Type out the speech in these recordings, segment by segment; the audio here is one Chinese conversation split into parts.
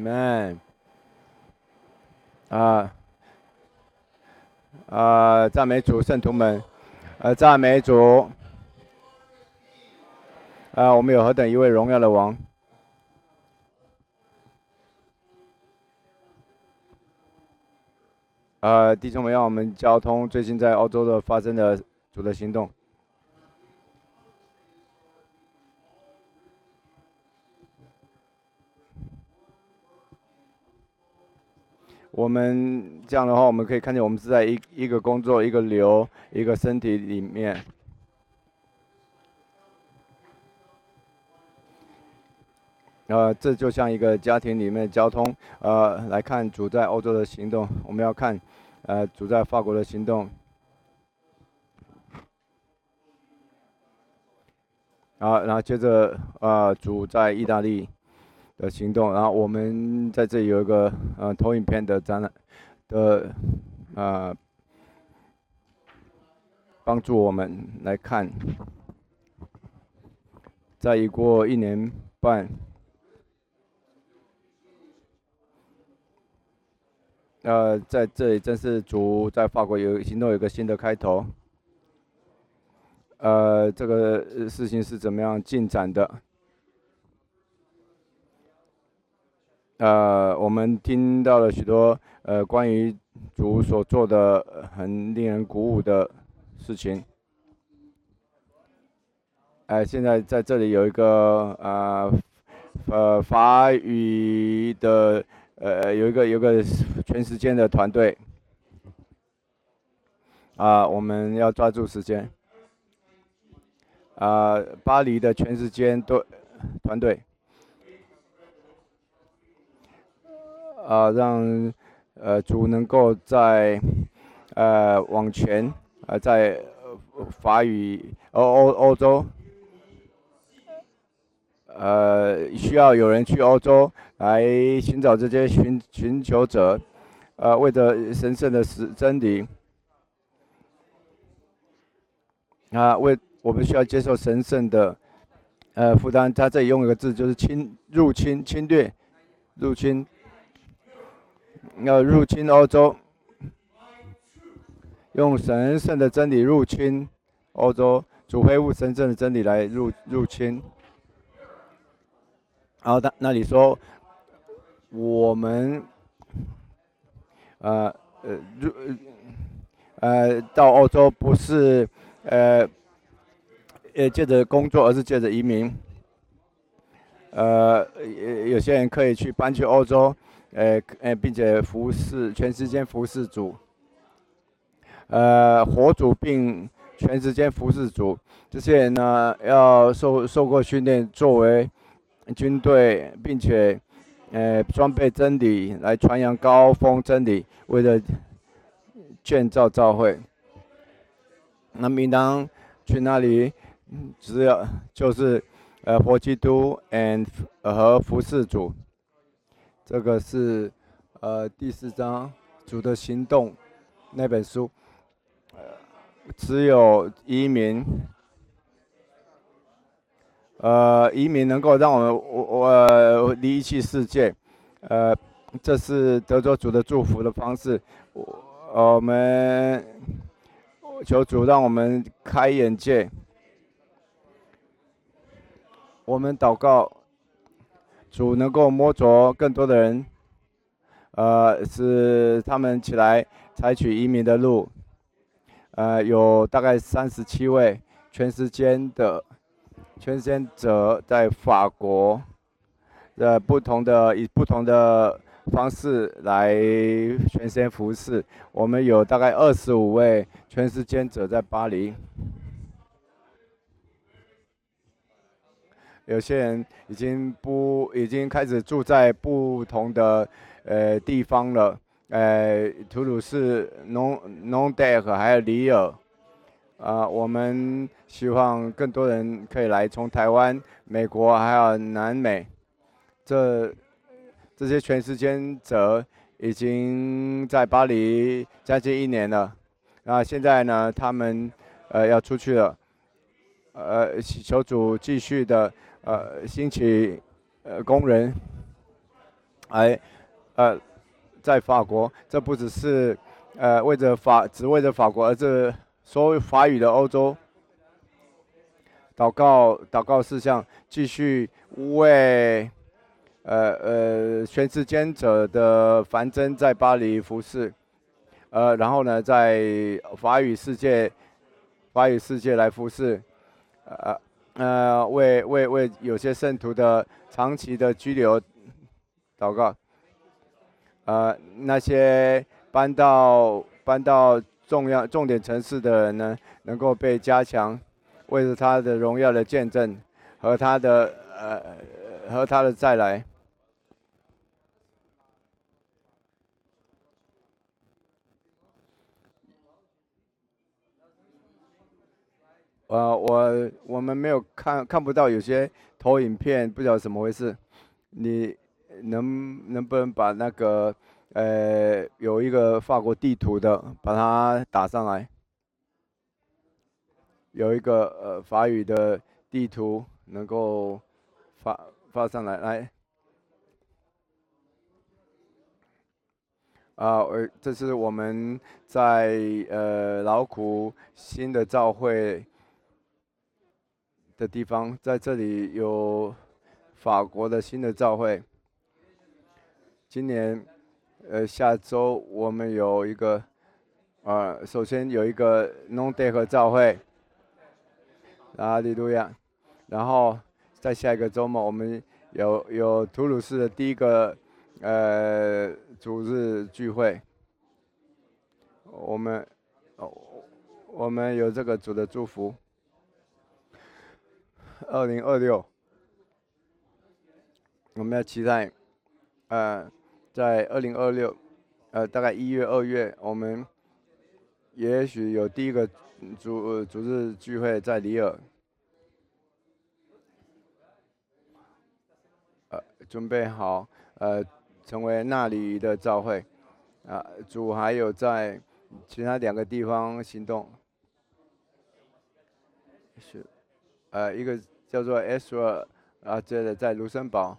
Amen。赞美主，圣徒们，赞美主。我们有何等一位荣耀的王！弟兄们，让我们交通最近在欧洲的发生的主的行动。我们这样的话，我们可以看见，我们是在一个工作、一个流、一个身体里面。这就像一个家庭里面交通，来看主在欧洲的行动，我们要看，主在法国的行动。然后接着，主在意大利的行动，然后我们在这里有一个投影片的展览的帮助我们来看，在已过1年半，在这里正是主在法国行动有一个新的开头。这个事情是怎么样进展的？我们听到了许多关于主所做的很令人鼓舞的事情。现在在这里有一个法语的有一个全时间的团队。我们要抓住时间。巴黎的全时间团队。让主能够在往前在法语欧洲，需要有人去欧洲来寻找这些寻求者，为着神圣的真理，我们需要接受神圣的负担。他这里用一个字就是入侵、侵略、入侵。要入侵欧洲，用神圣的真理入侵欧洲，主恢复神圣的真理来入侵。然后那里说，我们到欧洲不是借着工作，而是借着移民。有些人可以搬去欧洲。并且全时间服侍主，活主并全时间服侍主。这些人呢，要受过训练，作为军队，并且装备真理来传扬高峰真理，为了建造教会。那应当去那里，就是活基督和服侍主。这个是第4章主的行动那本书。只有移民，移民能够让我离弃世界，这是得着主的祝福的方式。我们求主让我们开眼界，我们祷告。主能够摸着更多的人，使他们起来采取移民的路。有大概37位全时间者在法国，以不同的方式来全时间服侍。我们有大概25位全时间者在巴黎。有些人已经开始住在不同的地方了，图鲁士、农代和还有里尔。我们希望更多人可以来，从台湾、美国还有南美。这些全时间者已经在巴黎将近1年了。现在呢，他们要出去了。求主继续的兴起工人， 来在法国，这不只是只为着法国，而是所有法语的欧洲。祷告事项，继续为全时间者的繁增在巴黎服侍，然后呢，在法语世界来服侍，为有些圣徒的长期的居留祷告，那些搬到重点城市的人呢，能够被加强，为了他的荣耀的见证和他的再来。我们没有看不到有些投影片，不晓得怎么回事。你能不能把那个有一个法国地图的，把它打上来？有一个法语的地图能够发上来，来这是我们在劳苦新的教会的地方，在这里有法国的新的教会。今年下周我们有一个首先有一个农德和教会，哈利路亚，然后在下一个周末我们有图鲁士的第一个主日聚会，我们我们有这个主的祝福。2026，我们要期待，在2026，大概1月、2月，我们也许有第一个主日聚会在里尔，准备好，成为那里的教会，主还有在其他2个地方行动，是，一个叫做 Ezra 这在卢森堡，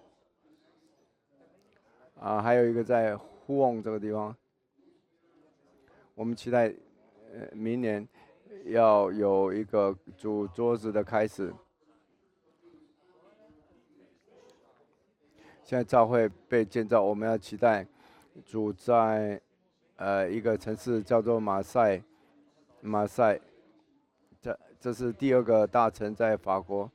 还有一个在呼翁这个地方，我们期待，明年要有一个主桌子的开始。现在教会被建造，我们要期待主在一个城市叫做马赛，这是第2个大城在法国，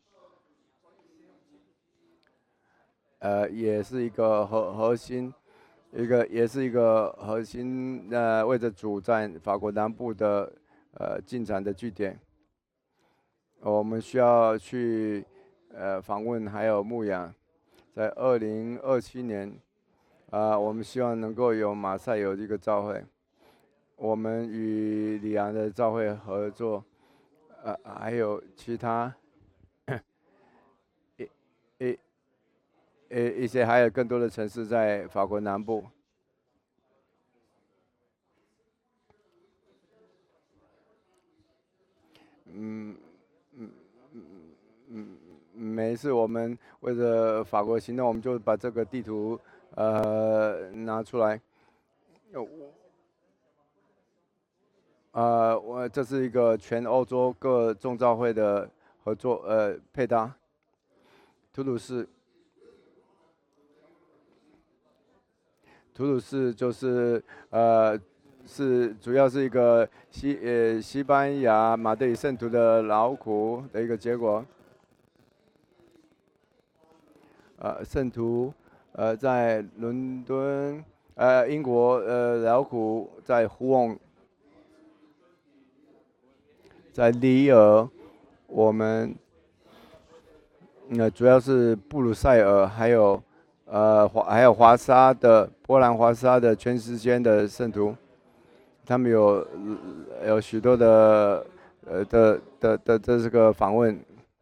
也是一个核心，也是一个核心为着主在法国南部的进展的据点。我们需要去访问还有牧养，在2027年，我们希望能够有马赛有一个教会，我们与里昂的教会合作，还有其他一些还有更多的城市在法国南部。嗯嗯每一次我们为了法国行动，我们就把这个地图拿出来。这是一个全欧洲各众教会的合作配搭。图鲁士就是主要是一个西班牙马德里圣徒的劳苦的一个结果。圣徒在伦敦，英国劳苦在呼翁，在里尔，我们主要是布鲁塞尔，还有波兰华沙的全时间的圣徒，他们有许多的这个访问，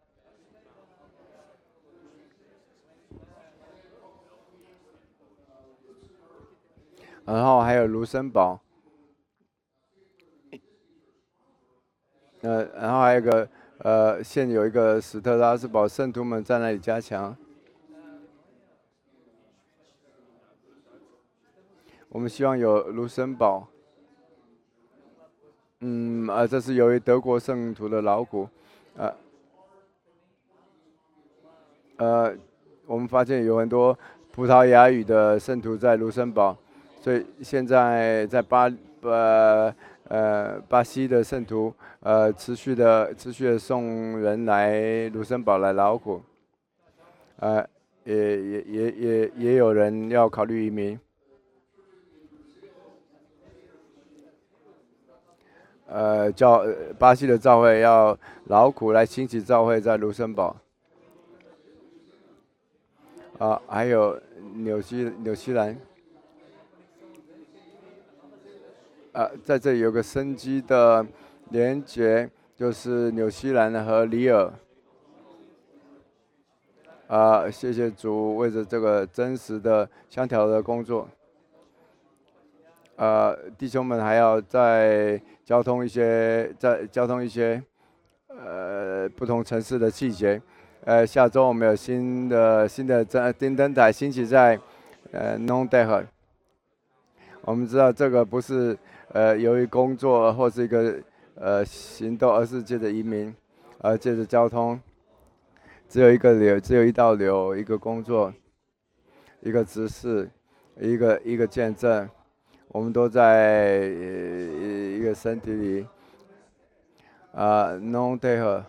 然后还有卢森堡，然后还有一个现有一个史特拉斯堡圣徒们在那里加强。 我们希望有卢森堡。这是由于德国圣徒的劳苦，呃我们发现有很多葡萄牙语的圣徒在卢森堡，所以现在在巴西的圣徒持续的送人来卢森堡来劳苦，呃也有人要考虑移民。巴西的教会要劳苦来兴起教会在卢森堡。还有纽西兰，在这里有个生机的连结，就是纽西兰和里尔。谢谢主为着这个真实的相调的工作。弟兄们还要再交通一些不同城市的细节。下周我们有新的电灯台兴起在Nondeh。我们知道这个不是由于工作或是一个行动，而是借着移民，借着交通，只有一个流，只有一道流，一个工作，一个执事，一个见证，我们都在一个身体里。Nondeh。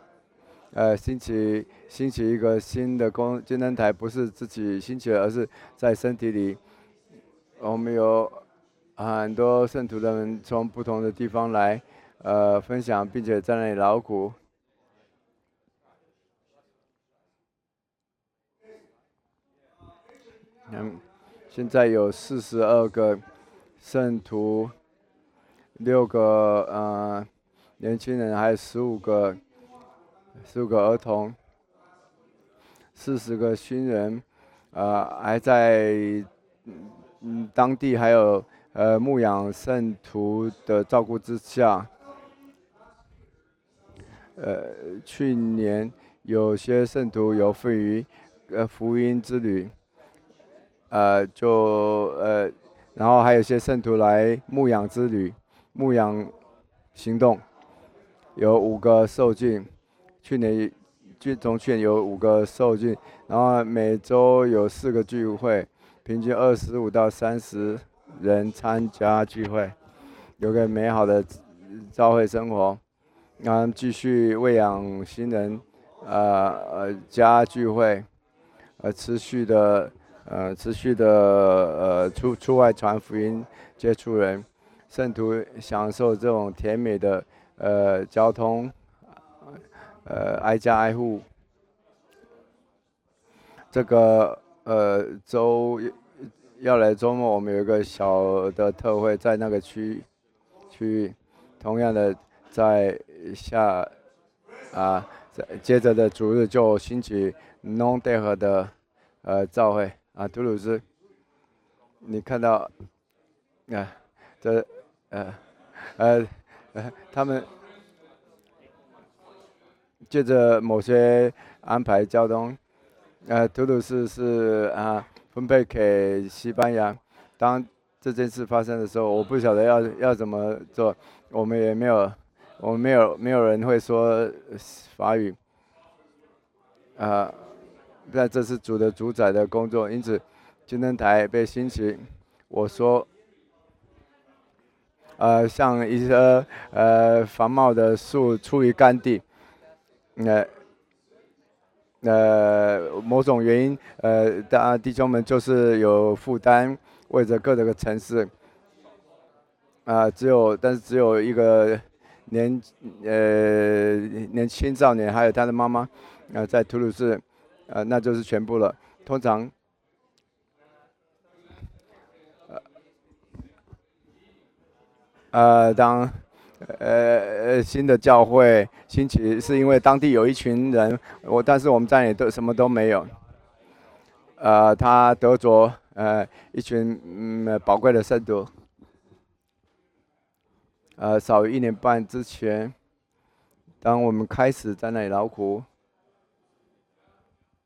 兴起一个新的金灯台，不是自己兴起的，而是在身体里。我们有很多圣徒的人从不同的地方来，分享，并且在那里劳苦。现在有42个圣徒，6个年轻人，还有15个儿童，40个新人，还在当地还有牧养圣徒的照顾之下。去年有些圣徒有份于福音之旅，然后还有些圣徒来牧养之旅，牧养行动有5个受尽。从去年有5个受尽，然后每周有4个聚会，平均25到30人参加聚会，有个美好的教会生活。然后继续喂养新人，加聚会，持续的出外传福音，接触人，圣徒享受这种甜美的交通，挨家挨户。这个要来周末，我们有一个小的特会在那个区域，同样的在接着的主日就兴起 Nondeh 的教会图鲁兹，你看到这他们借着某些安排交通，图鲁士是分配给西班牙。当这件事发生的时候，我不晓得要怎么做，我们没有人会说法语。但这是主的主宰的工作，因此金灯台被兴起。我说，像一些繁茂的树出于干地，某种原因，弟兄们就是有负担，为着各个城市，但是只有一个年青少年，还有他的妈妈，在图鲁士，那就是全部了。通常，当新的教会兴起，是因为当地有一群人，但是我们在那里都什么都没有。他得着一群宝贵的圣徒。少于1年半之前，当我们开始在那里劳苦，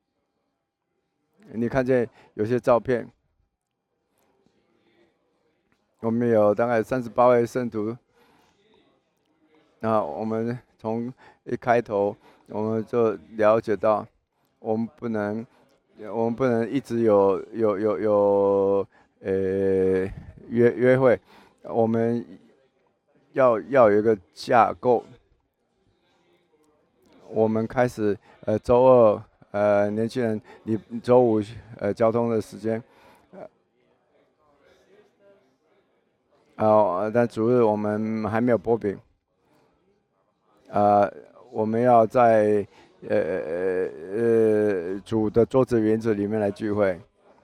你看见有些照片， 我们有大概38位圣徒。那我们从一开头，我们就了解到，我们不能，我们不能一直有约会，我们要有一个架构。我们开始周二年轻人周五交通的时间，但主日我们还没有波饼。我们要在主的桌子园子里面来聚会。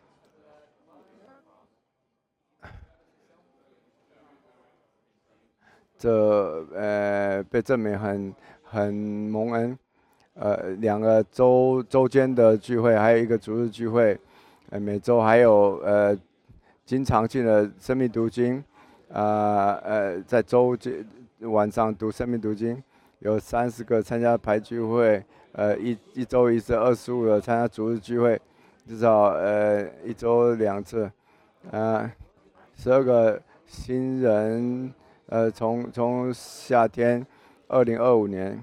这被证明很蒙恩。2个周间的聚会，还有一个主日聚会。每周还有经常性的生命读经。在晚上读生命读经。有30个参加排聚会。一周一次25个参加主日聚会，至少一周2次。12个新人。从夏天2025年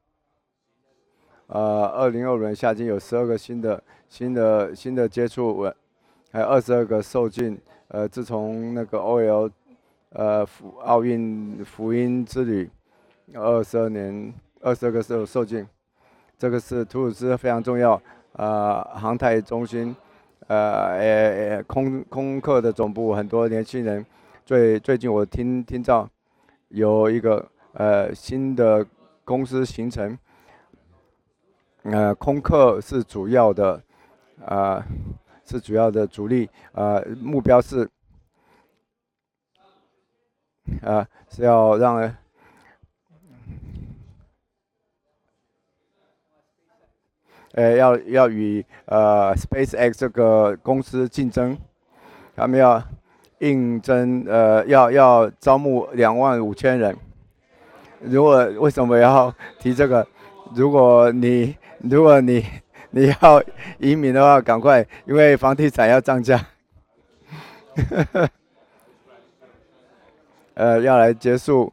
，2025年夏天有12个新的接触，还有22个受浸。自从那个 OL 奥运福音之旅22个受浸。这个是图鲁兹非常重要。航太中心，空客的总部，很多年轻人。最近我听到有一个新的公司形成。空客是主要的主力。目标是要让要与SpaceX 这个公司竞争。他们要应征要招募25000人。为什么要提这个？如果你要移民的话，赶快，因为房地产要涨价。要来结束。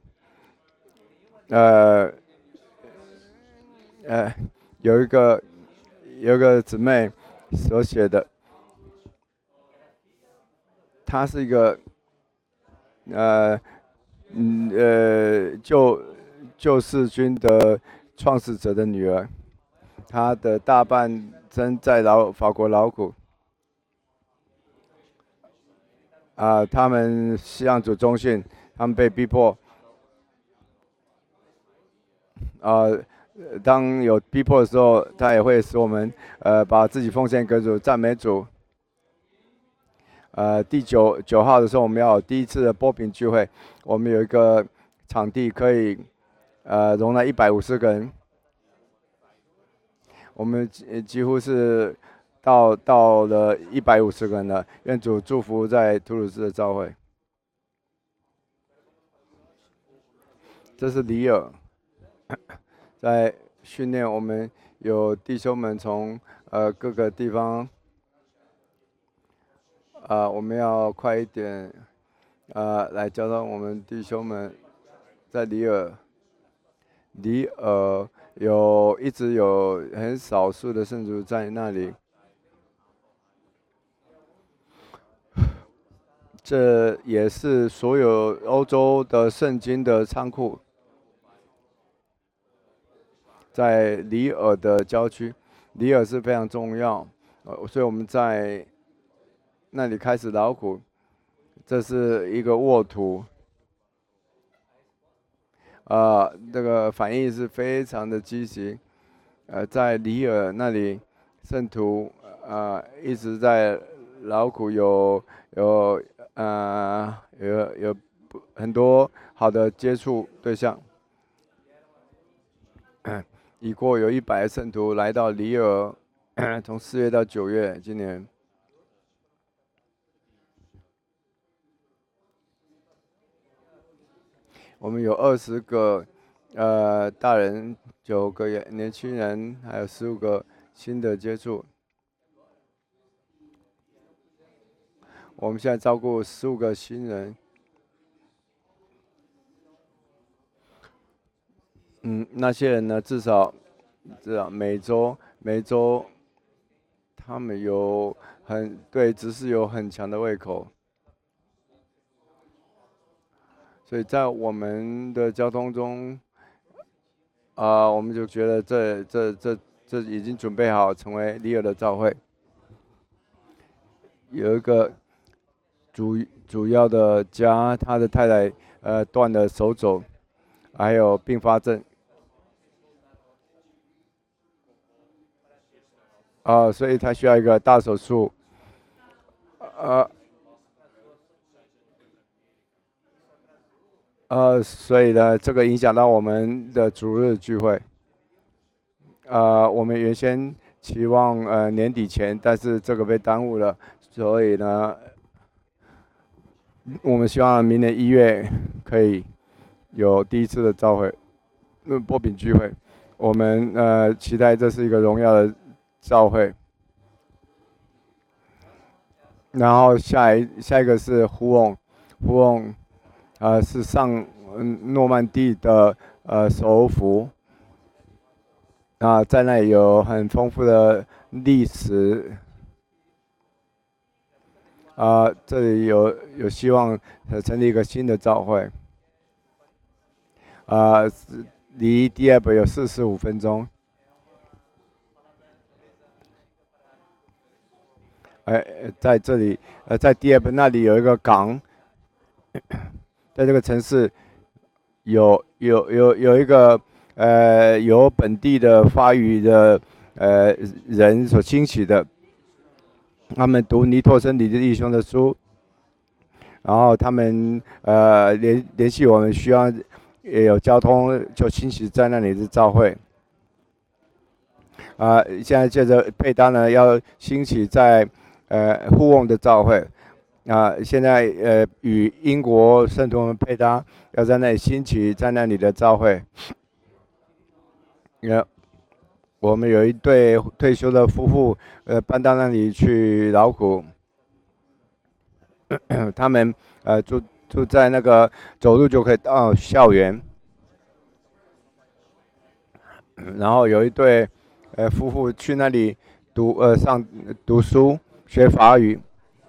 有一个姊妹所写的，她是一个救世军的创始者的女儿。她的大半生在法国劳苦。他们西洋主中信，他们被逼迫。当有逼迫的时候，他也会使我们把自己奉献给主，赞美主。第9号的时候，我们要有第一次的波饼聚会。我们有一个场地可以容纳150个人。我们几乎是到了150个人了。愿主祝福在图鲁兹的教会。这是里尔，在训练我们有弟兄们从各个地方。我们要快一点来教导我们弟兄们。在里尔一直有很少数的圣徒在那里。这也是所有欧洲的圣经的仓库。在里尔的郊区，里尔是非常重要。所以我们在那里开始劳苦。这是一个沃土。这个反应是非常的积极。在里尔那里，圣徒一直在劳苦，有很多好的接触对象。已过有100圣徒来到里尔，从4月到9月，今年。我们有20个大人，9个年轻人，还有15个新的接触。我们现在照顾15个新人。 那些人呢，至少每周他们对知识有很强的胃口，所以在我们的交通中，我们就觉得这已经准备好成为里尔的教会。有一个主要的家，他的太太断了手肘，还有并发症，所以他需要一个大手术，呃所以呢，这个影响到我们的主日聚会。我们原先期望年底前，但是这个被耽误了，所以呢，我们希望明年1月可以有第一次的召会，波饼聚会。我们期待这是一个荣耀的召会。然后下一个是呼翁是诺曼底的首府。在那里有很丰富的历史。这里有希望成立一个新的教会。离第二本有45分钟。在这里，在第二本那里有一个港，在这个城市有一个由本地的法语的人所兴起的，他们读尼托生里的弟兄的书，然后他们联系我们，需要也有交通，就兴起在那里的教会。现在借着配搭呢，要兴起在呼翁的教会。现在与英国圣徒们配搭，要在那里兴起在那里的教会。我们有一对退休的夫妇，搬到那里去劳苦。他们住在那个走路就可以到校园。然后有一对夫妇去那里读书学法语。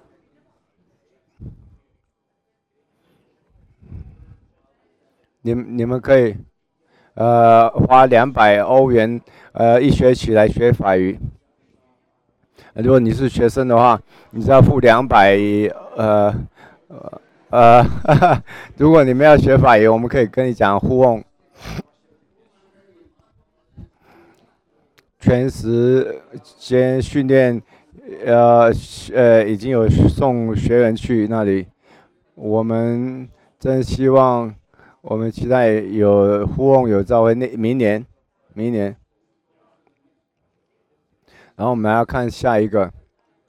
你们可以花200欧元1学期来学法语。如果你是学生的话，你只要付200如果你们要学法语，我们可以跟你讲呼翁。全时间训练，已经有送学员去那里。我们真希望，我们期待有呼翁有召会明年。然后我们还要看下一个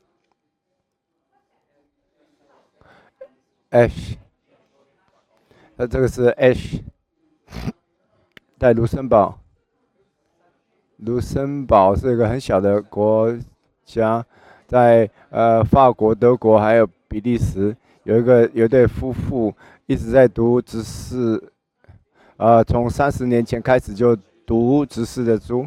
Ash， 这个是 Ash， 在卢森堡。卢森堡是一个很小的国家，在法国、德国还有比利时，有一对夫妇一直在读执事，从30年前开始就读执事的书。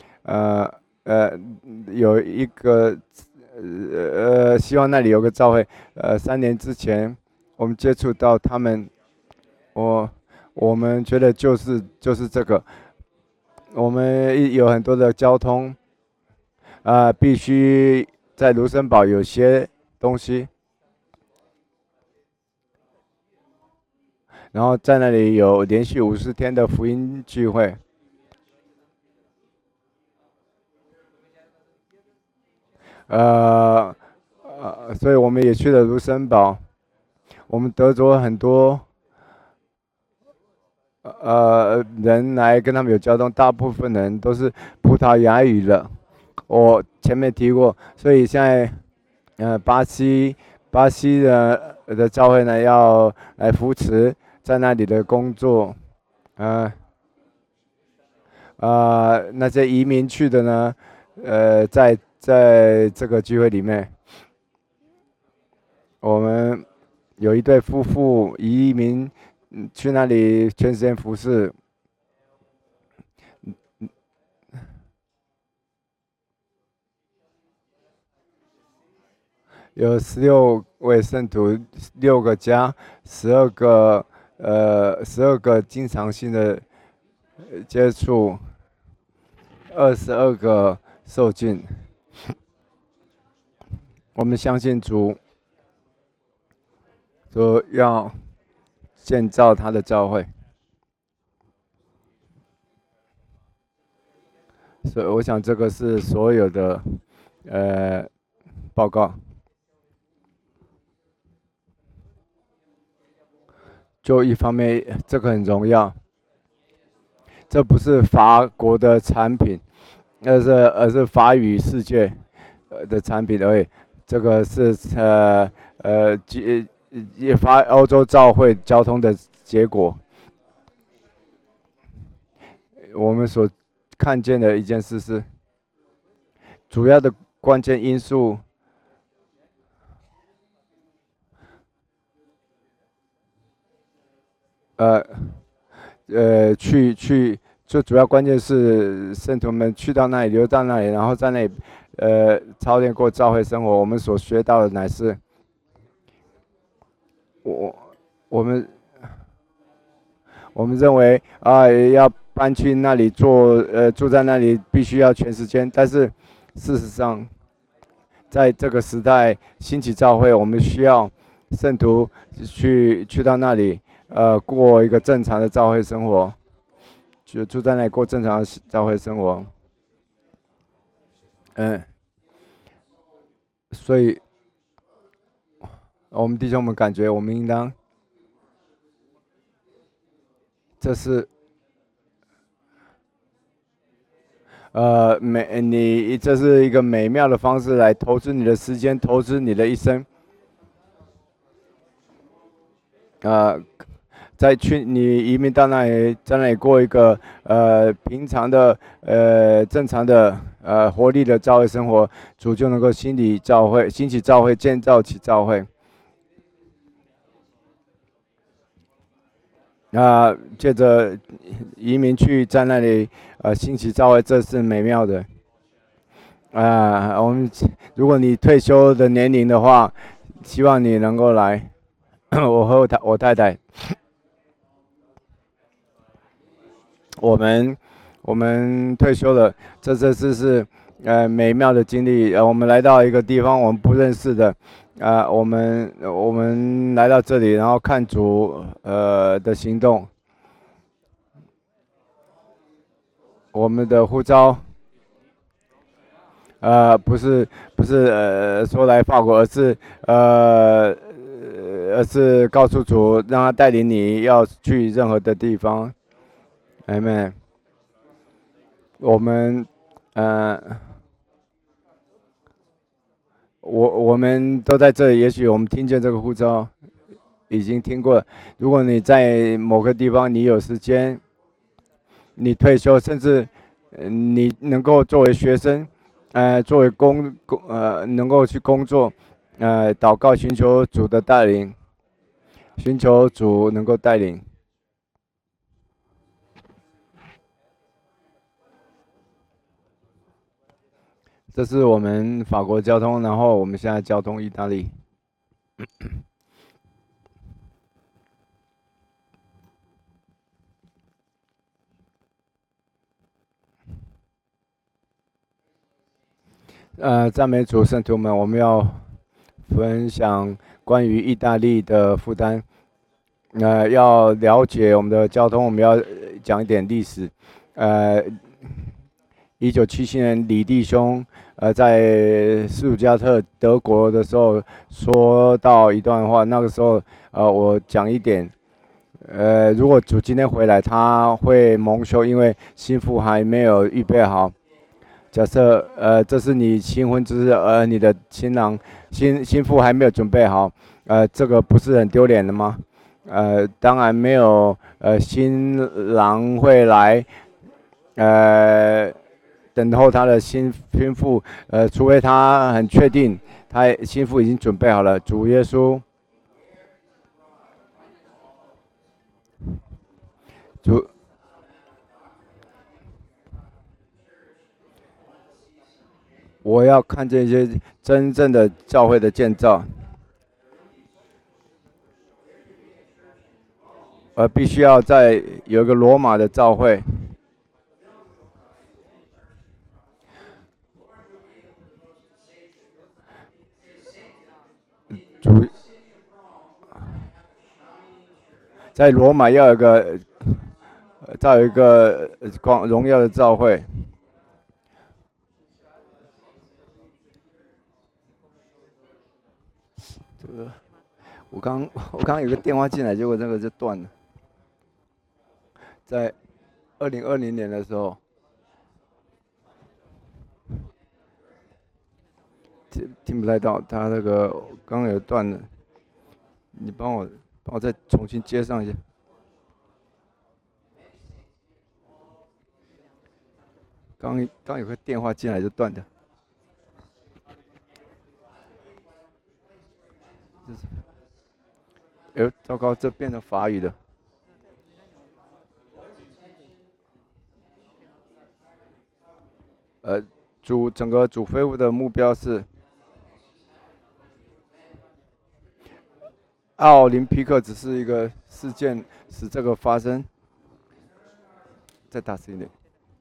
有一个希望那里有个教会。3年之前我们接触到他们，我们觉得就是这个。我们有很多的交通，必须在卢森堡有些东西，然后在那里有连续50天的福音聚会。所以我们也去了卢森堡。我们得着很多人来跟他们有交通，大部分人都是葡萄牙语的。我前面提过，所以现在巴西的教会呢要来扶持在那里的工作。那些移民去的呢，在这个聚会里面，我们有一对夫妇移民去那里全时间服侍。 有16位圣徒，6个家，12个经常性的接触，22个受尽。我们相信主，说要建造他的教会，所以我想这个是所有的报告。就一方面，这个很荣耀，这不是法国的产品，而是法语世界的产品而已。这个是欧洲教会交通的结果。我们所看见的一件事是，主要的关键因素，最主要关键是圣徒们去到那里，留到那里，然后在那里，操练过教会生活。我们所学到的乃是，我我们我们认为要搬去那里住在那里必须要全时间，但是事实上，在这个时代兴起教会，我们需要圣徒去到那里，过一个正常的教会生活，就住在那里过正常的教会生活。所以我们弟兄们感觉我们应当，这是这是一个美妙的方式来投资你的时间，投资你的一生。你移民到那里，在那里过一个平常的正常的活力的教会生活，主就能够兴起教会，建造起教会。借着移民去在那里兴起教会，这是美妙的。如果你退休的年龄的话，希望你能够来。我和我太太，我们退休了，这次是美妙的经历。我们来到一个地方我们不认识的，我们来到这里，然后看主的行动。我们的呼召，不是说来法国，而是告诉主，让他带领你要去任何的地方。Amen。我们我们都在这里，也许我们听见这个呼召，已经听过了。如果你在某个地方，你有时间，你退休，甚至你能够作为学生，作为能够去工作，祷告寻求主的带领，寻求主能够带领。这是我们法国交通，然后我们现在交通意大利。赞美主，圣徒们，我们要分享关于意大利的负担。要了解我们的交通，我们要讲一点历史。1977年，李弟兄在斯图加特德国的时候说到一段话，那个时候我讲一点。如果主今天回来，他会蒙羞，因为心腹还没有预备好。假设这是你新婚之日，而你的新郎新妇还没有准备好，这个不是很丢脸的吗？当然没有，新郎会来，等候他的新妇，除非他很确定他新妇已经准备好了。主耶稣，主。 我要看见一些真正的教会的建造，而必须要有一个罗马的教会。主在罗马要有一个荣耀的教会。这个我刚有个电话进来，结果这个就断了。在2020年的时候，听不太到，他那个刚刚有断了，你帮我再重新接上一下。刚有个电话进来就断的。糟糕，这变成法语了。整个主恢复的目标是奥林匹克只是一个事件，使这个发生。再大声一点。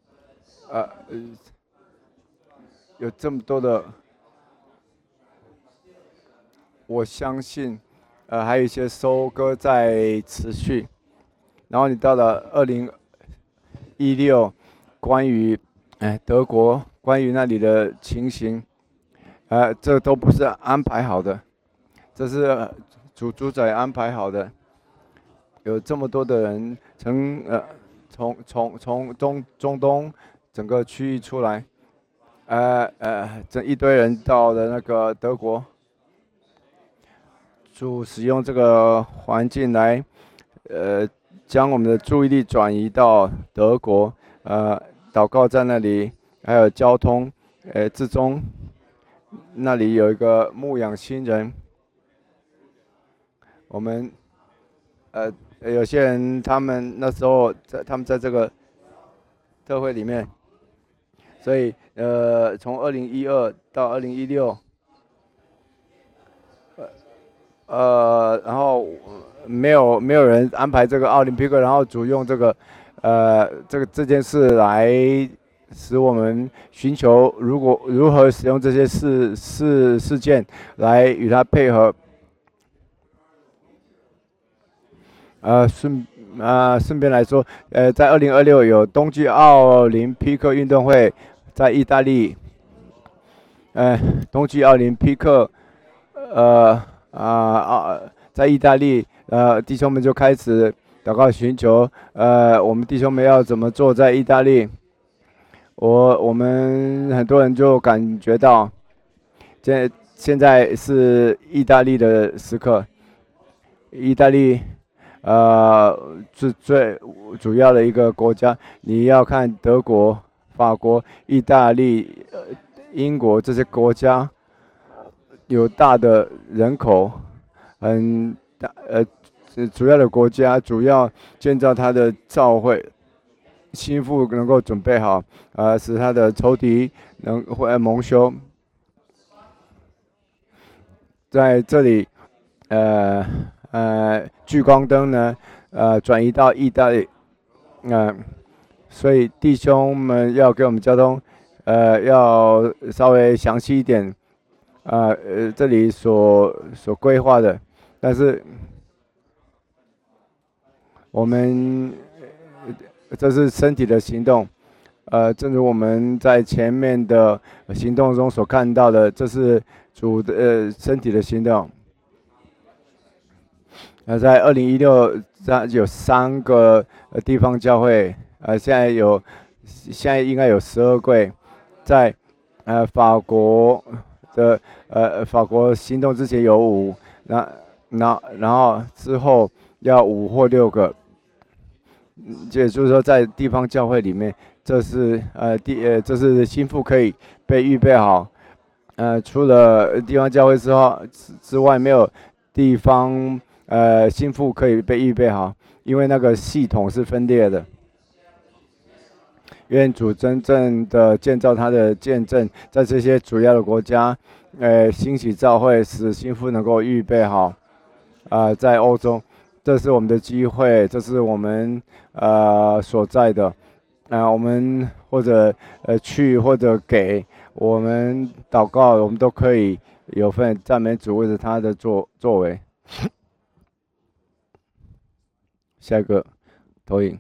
有这么多的，我相信，还有一些收割在持续。然后你到了2016，关于德国，关于那里的情形，这都不是安排好的，这是主宰安排好的。有这么多的人从中东整个区域出来，这一堆人到了那个德国，主使用这个环境来，将我们的注意力转移到德国，祷告在那里，还有交通，之中，那里有一个牧养新人，我们，有些人他们那时候他们在这个特会里面，所以从2012到2016，然后没有人安排这个奥林匹克，然后主用这件事来使我们寻求如何使用这些事件来与它配合。顺便来说，在2026有冬季奥林匹克运动会在意大利，冬季奥林匹克，在意大利，弟兄们就开始祷告寻求，我们弟兄们要怎么做在意大利？我们很多人就感觉到，现在是意大利的时刻，意大利。是最主要的一个国家。你要看德国、法国、意大利、英国这些国家，有大的人口，很大主要的国家，主要建造他的教会，心腹能够准备好，使他的仇敌会蒙羞。在这里，聚光灯呢，转移到意大利，所以弟兄们要给我们交通，要稍微详细一点，这里所规划的，但是我们这是身体的行动，正如我们在前面的行动中所看到的，这是主的身体的行动。在2016，有3个地方教会，现在应该有12柜，在法国行动之前有5，然后之后要5或6个，也就是说在地方教会里面，这是心腹可以被预备好，除了地方教会之外，没有地方。心腹可以被预备好，因为那个系统是分裂的。 愿主真正的建造他的见证，在这些主要的国家，兴起教会，使心腹能够预备好，在欧洲，这是我们的机会，这是我们所在的，我们或者去或者给我们祷告，我们都可以有份赞美主，为着他的作为。下一个投影。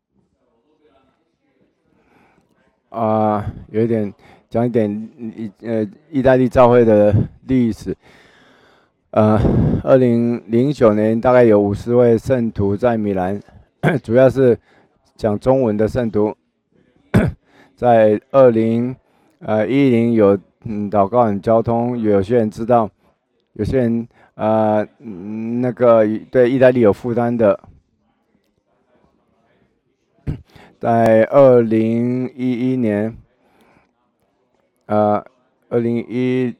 有一点讲一点意大利教会的历史。2009年大概有50位圣徒在米兰，主要是讲中文的圣徒。在2010有祷告与交通，有些人知道，有些人那个对意大利有负担的。在2011年，2012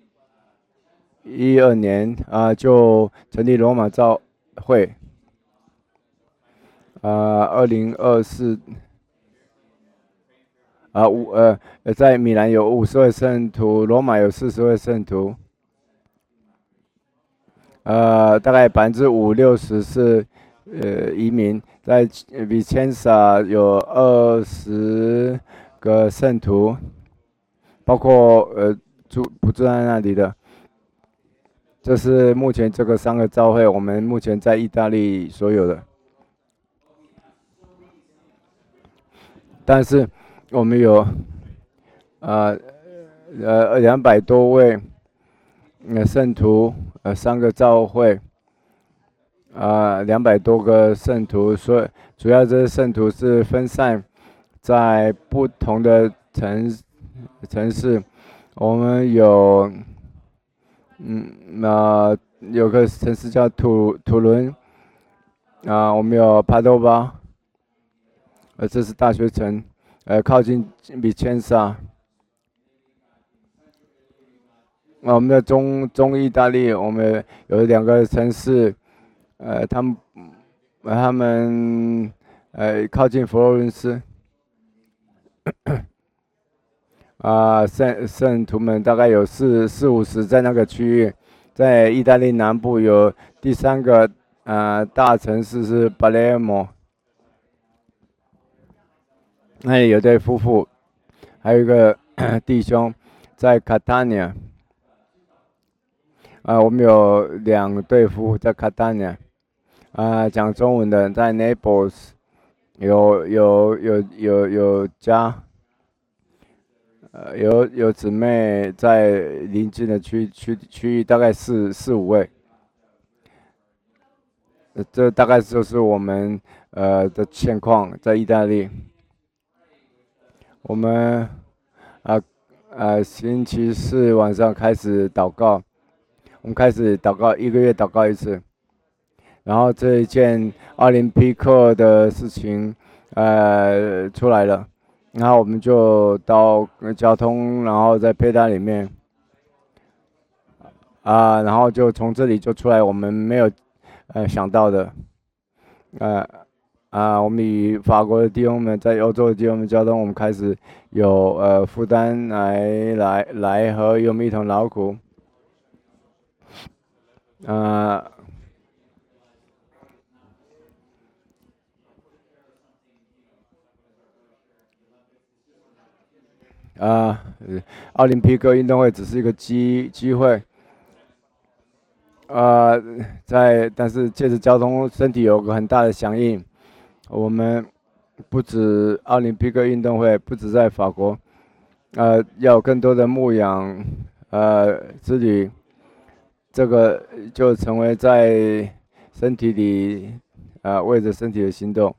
年就成立罗马教会。2024在米兰有50位圣徒，罗马有40位圣徒。大概5%-60%是移民。在Vicenza有20个圣徒，包括不住在那里的。这是目前这个3个教会，我们目前在意大利所有的。但是我们有200多位圣徒，3个教会。200多个圣徒，所以主要这些圣徒是分散在不同的城市。我们有有个城市叫土伦，我们有帕多巴，这是大学城，靠近比千萨。我们的中意大利，我们有2个城市。他们靠近佛罗伦斯。圣徒们大概有40-50在那个区域。在意大利南部有第3个大城市是巴雷莫，那里有对夫妇，还有一个弟兄在卡塔尼亚。我们有2对夫妇在卡塔尼亚。讲中文的在 Naples 有家，有姊妹在邻近的区域，大概4-5位。这大概就是我们的现况在意大利。我们星期4晚上开始祷告，我们开始祷告，1个月祷告1次。然后这一件奥林匹克的事情出来了，然后我们就到交通，然后在配搭里面然后就从这里就出来我们没有想到的。我们与法国的弟兄们在欧洲的弟兄们交通，我们开始有负担来和我们一同劳苦。奥林匹克运动会只是一个机会。但是借着交通，身体有个很大的响应。我们不止奥林匹克运动会，不止在法国，要有更多的牧养之旅，这个就成为在身体里为着身体的行动。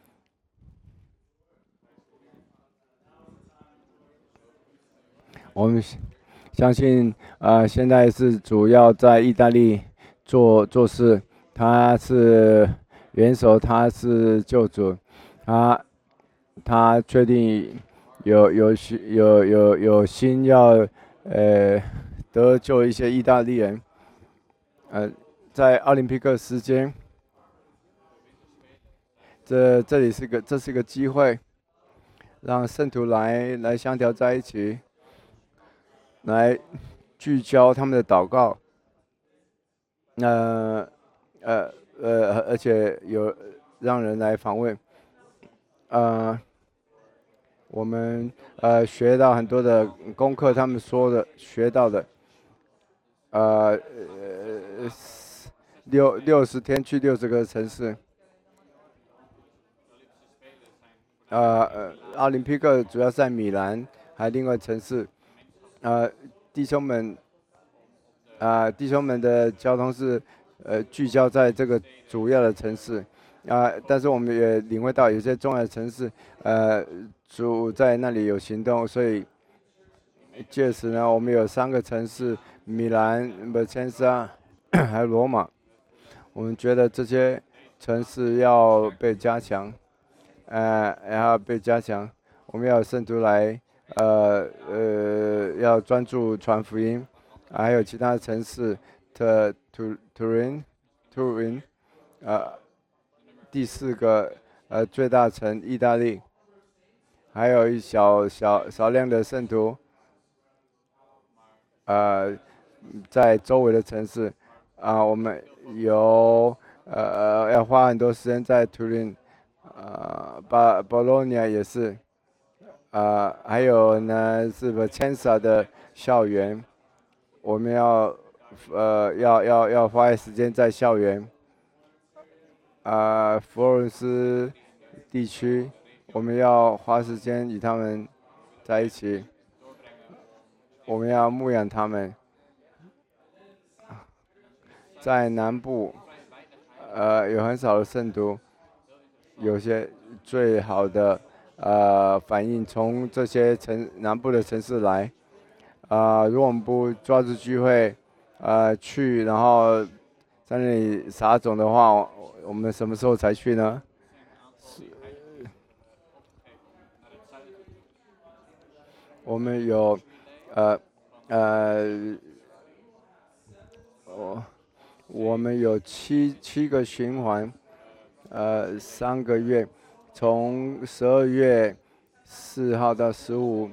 我们相信现在是主要在意大利做事，他是元首，他是救主，他确定有心要得救一些意大利人。在奥林匹克时间，这是一个机会。 让圣徒来相调在一起，来聚焦他们的祷告。而且有让人来访问。我们学到很多的功课，他们说的学到的，呃60天去60个城市。奥林匹克主要在米兰，还有另外城市。弟兄们，弟兄们的交通是聚焦在这个主要的城市。但是我们也领会到有些重要的城市，主在那里有行动，所以届时呢，我们有3个城市：米兰、马千萨，还有罗马。我们觉得这些城市要被加强，要被加强。我们要有圣徒来，要专注传福音，还有其他的城市，Turin，第4个最大城意大利，还有一少量的圣徒，在周围的城市。我们要花很多时间在 Turin，巴罗尼亚也是，还有呢是 Vicenza 的校园，我们要花时间在校园。佛罗伦斯地区，我们要花时间与他们在一起，我们要牧养他们。在南部，有很少的圣徒，有些最好的反应从这些南部的城市来。如果我们不抓住机会，去，然后在那里撒种的话，我们什么时候才去呢？我们有，我们有七个循环，3个月，从12月4号到15，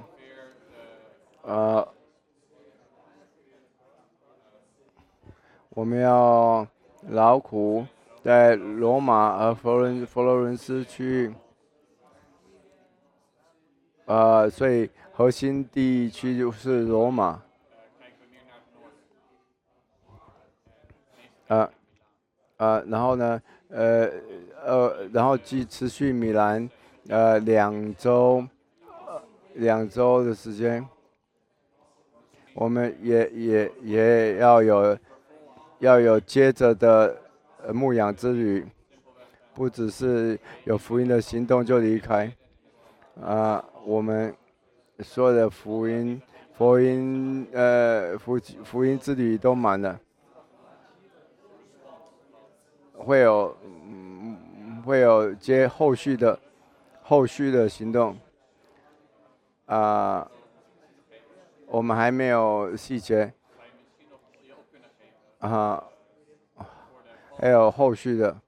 我们要劳苦在罗马和佛罗伦斯区域，所以核心地区就是罗马。然后呢，然后持续米兰2周的时间。我们也要有接着的牧养之旅，不只是有福音的行动就离开。我们所有的福音之旅都满了。会有接后续的行动。我们还没有细节。还有后续的。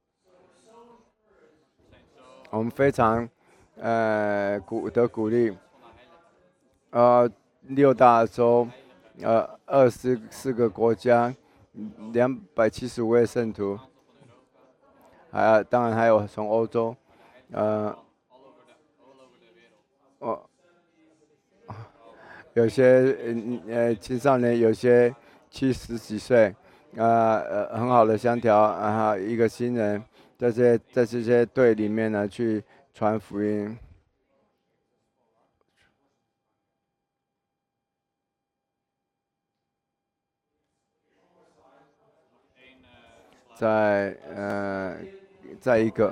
我们非常鼓励。6大洲，24个国家，275位圣徒。当然还有从欧洲，有些青少年，有些70几岁，很好的相调，一个新人，在这些队里面呢去传福音。再一个，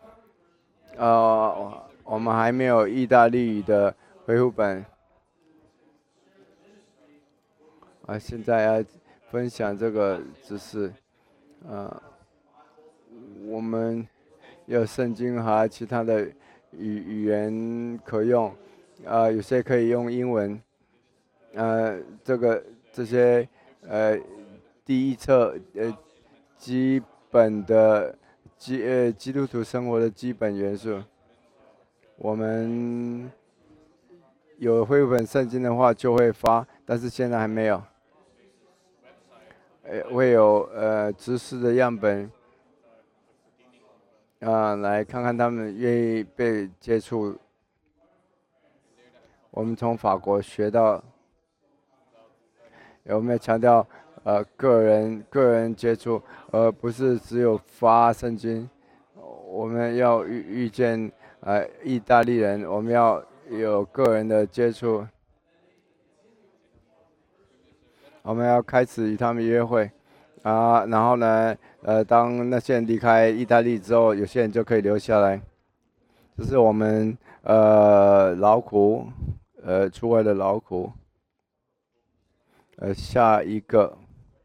我们还没有意大利语的回复本。现在要分享这个知识。我们有圣经和其他的语言可用，有些可以用英文。这些第一册基本的基督徒生活的基本元素。我们有绘本圣经的话就会发，但是现在还没有。会有知识的样本来看看他们愿意被接触。我们从法国学到，我们要强调个人接触，而不是只有发圣经。我们要遇见意大利人，我们要有个人的接触，我们要开始与他们约会然后呢，当那些人离开意大利之后，有些人就可以留下来。这是我们劳苦出外的劳苦。下一个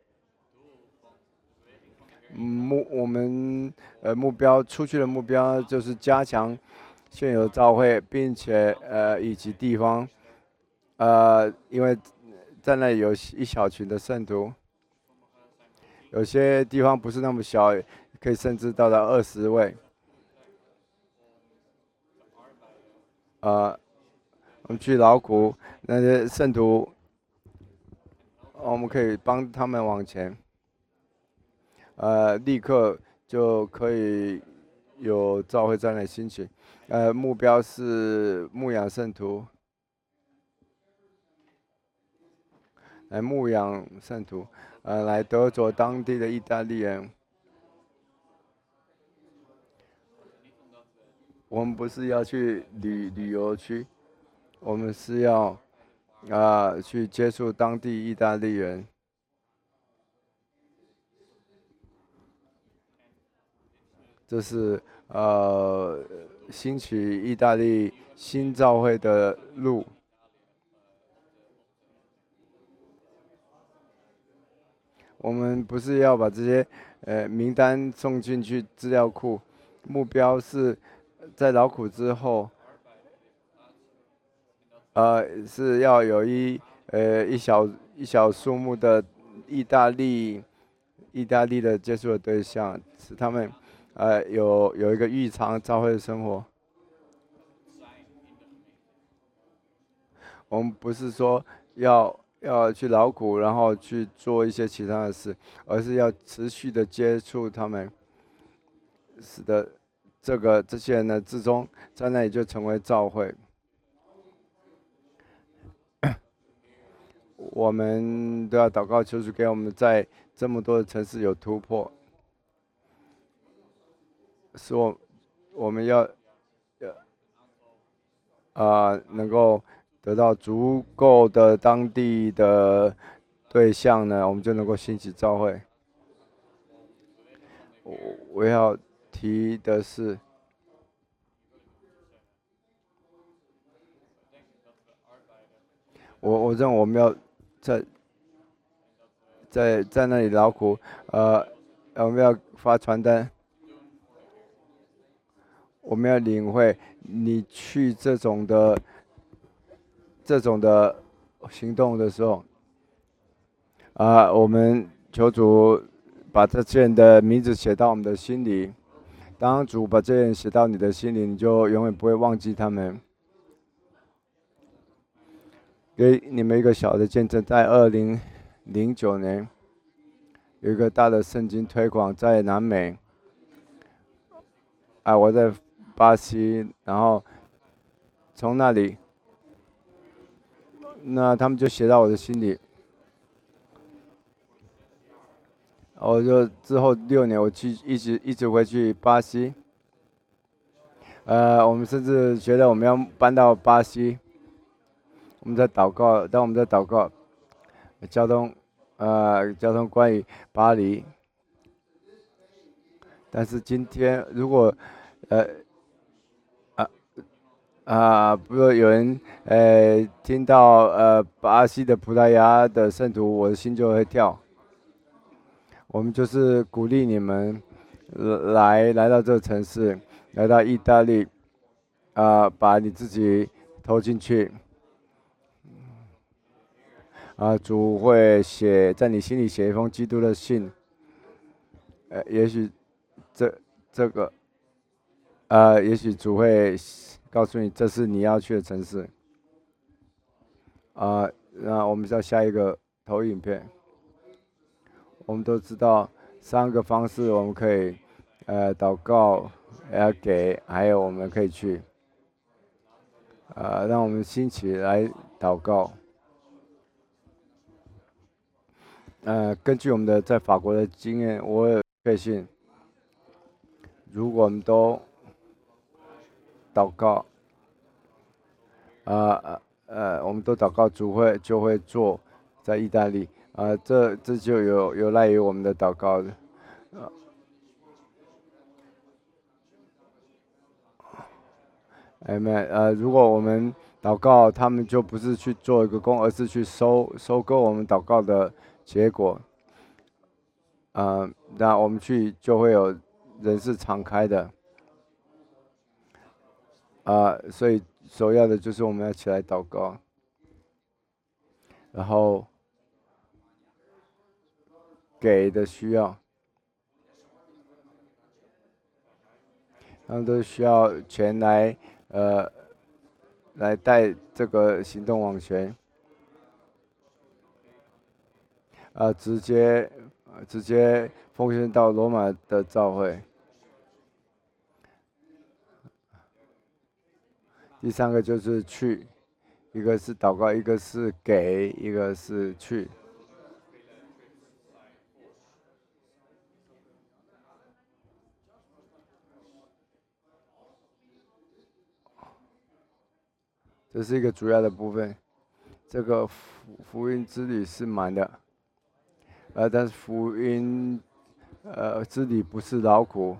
我们目标出去的目标就是加强现有教会，并且以及地方因为在那里有一小群的圣徒，有些地方不是那么小，可以甚至到达20位。我们去劳苦那些圣徒，我们可以帮他们往前，立刻就可以有教会在那里兴起。目标是牧养圣徒，来牧养圣徒，来得着当地的意大利人。我们不是要去旅游区，我们是要去接触当地意大利人。这是兴起意大利新教会的路。我们不是要把这些名单送进去资料库，目标是在劳苦之后，是要有一小数目的意大利的接触的对象，使他们有一个日常教会的生活。我们不是说要去劳苦，然后去做一些其他的事，而是要持续的接触他们，使得这些人的最终在那里就成为教会。我们都要祷告，求主给我们在这么多的城市有突破，使我们要能够得到足够的当地的对象呢，我们就能够兴起教会。我要提的是，我认为我们要在那里劳苦，我们要发传单，我们要领会你去这种的行动的时候，我们求主把这些人的名字写到我们的心里。当主把这些人写到你的心里，你就永远不会忘记他们。给你们一个小的见证，在2009年，有一个大的圣经推广在南美。我在巴西，然后从那里，那他们就写到我的心里。我就之后6年，我一直回去巴西。我们甚至觉得我们要搬到巴西。我们在祷告，当我们在祷告，交通关于巴黎。但是今天如果不是有人听到巴西的葡萄牙的圣徒，我的心就会跳。我们就是鼓励你们来到这个城市，来到意大利，把你自己投进去。主会在你心里写一封基督的信。也许这个也许主会告诉你这是你要去的城市。 那我们再下一个投影片。我们都知道3个方式，我们可以祷告，要给，还有我们可以去让我们兴起来祷告。根据我们的在法国的经验，我有确信，如果我们都祷告，我们都祷告，主就会做在意大利，这就有赖于我们的祷告的，如果我们祷告，他们就不是去做一个工，而是去收割我们祷告的结果，那我们去就会有人是敞开的，所以首要的就是我们要起来祷告，然后给的需要，他们都需要钱来带这个行动往前，直接奉献到罗马的教会。第3个就是去，一个是祷告，一个是给，一个是去。这是一个主要的部分。这个福音之旅是满的，但是福音之旅不是劳苦，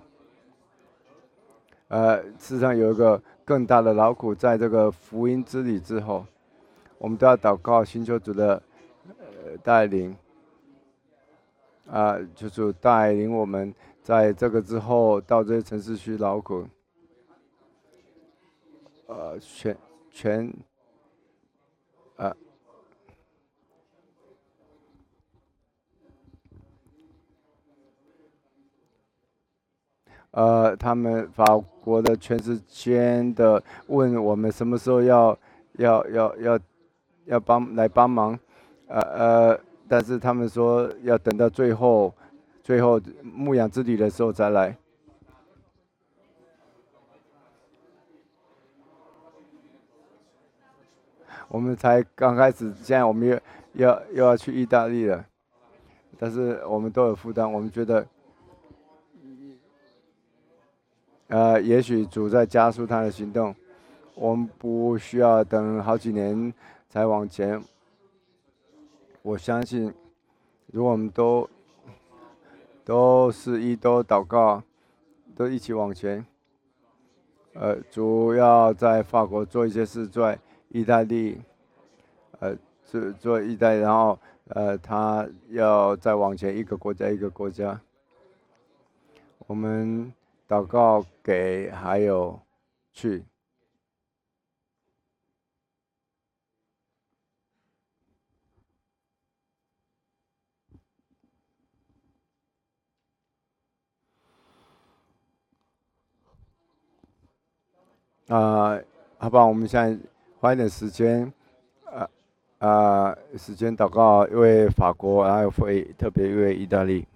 事实上有一个更大的劳苦，在这个福音之旅之后，我们都要祷告，寻求主的带领，就是带领我们在这个之后到这些城市去劳苦，全他们法国的全时间的问我们什么时候要帮忙，但是他们说要等到最后牧养之旅的时候再来。我们才刚开始，现在我们又要去意大利了，但是我们都有负担，我们觉得。也许主在加速他的行动，我们不需要等好几年才往前。我相信，如果我们都祷告，都一起往前，主要在法国做一些事，在意大利，做意大利，然后他要再往前一个国家一个国家，我们祷告给还有去。好吧，我们现在花一点时间，时间祷告，因为法国，还有特别因为意大利。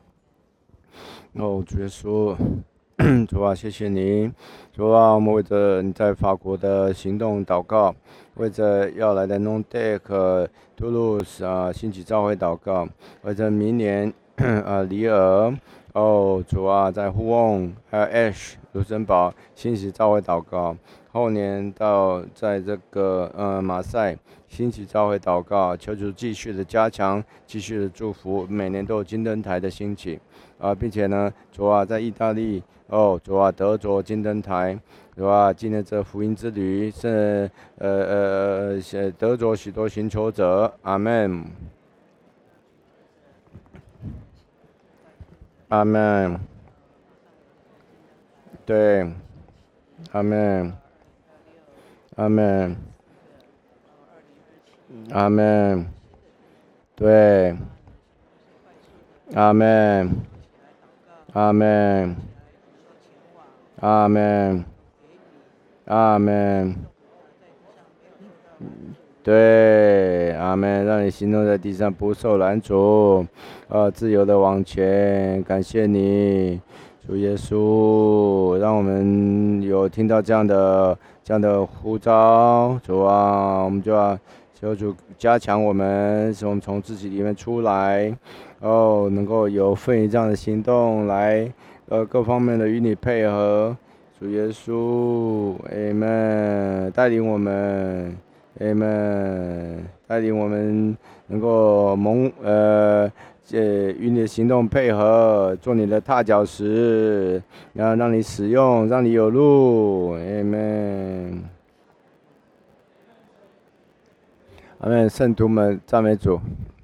主耶稣，主啊，谢谢你，主啊，我们为着你在法国的行动祷告，为着要来的弄德克、图卢斯兴起教会祷告，为着明年里尔，主啊，在呼翁还有 Ash 卢森堡兴起教会祷告，后年到在这个马赛兴起教会祷告，求主继续的加强，继续的祝福，每年都有金灯台的兴起。并且呢，主啊，在意大利，主啊，德国金灯台，主啊，今天这福音之旅是得着许多寻求者，阿门，阿门，对，阿门，阿门，阿门，对，阿门。阿门，阿门，阿门， 对，阿门。让你行动在地上不受拦阻，自由的往前。感谢你，主耶稣，让我们有听到这样的呼召，主啊，我们就要求主加强我们，使我们从自己里面出来，能够有奋于这样的行动来，各方面的与你配合。主耶稣，Amen，带领我们。Amen，带领我们能够与你的行动配合，做你的踏脚石，然后让你使用，让你有路。Amen，阿门，圣徒们，赞美主。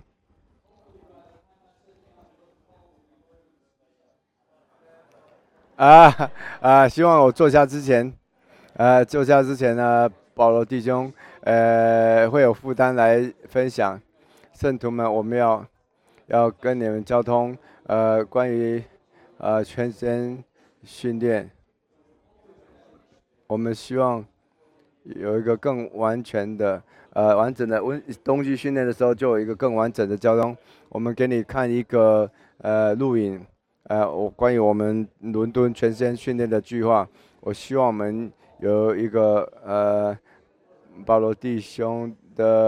希望我坐下之前，呢，保罗弟兄，会有负担来分享。圣徒们，我们要跟你们交通，关于全身训练，我们希望有一个更完全的、完整的冬季训练的时候，就有一个更完整的交通。我们给你看一个录影，关于我们伦敦全身训练的计划。我希望我们有一个保罗弟兄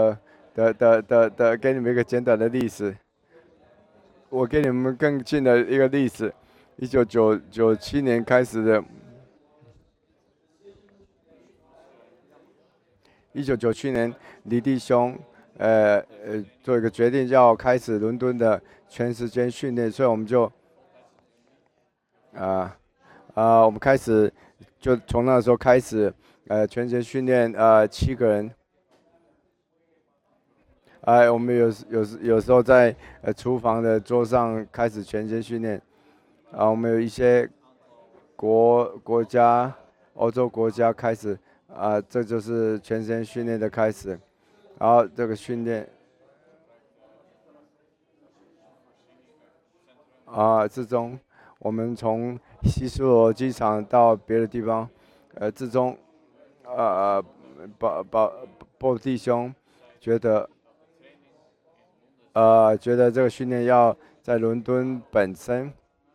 给你们一个简短的历史。我给你们更近的一个例子，1997年开始的。1997年，李弟兄，做一个决定，要开始伦敦的全时间训练，所以我们就，我们开始就从那时候开始，全时间训练7个人。我们有时候在厨房的桌上开始全身训练。我们有一些国家，欧洲国家开始，这就是全身训练的开始。然后这个训练，之中，我们从希斯罗机场到别的地方，之中，鲍弟兄觉得，这个训练要在伦敦本身，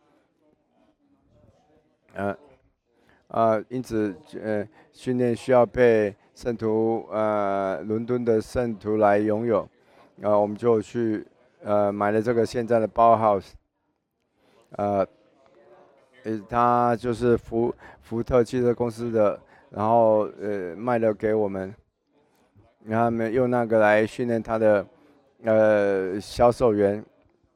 因此，训练需要被圣徒，伦敦的圣徒来拥有。我们就去，买了这个现在的Bauhaus，呃，它就是福特汽车公司的，然后卖了给我们，然后他们用那个来训练他的销售员。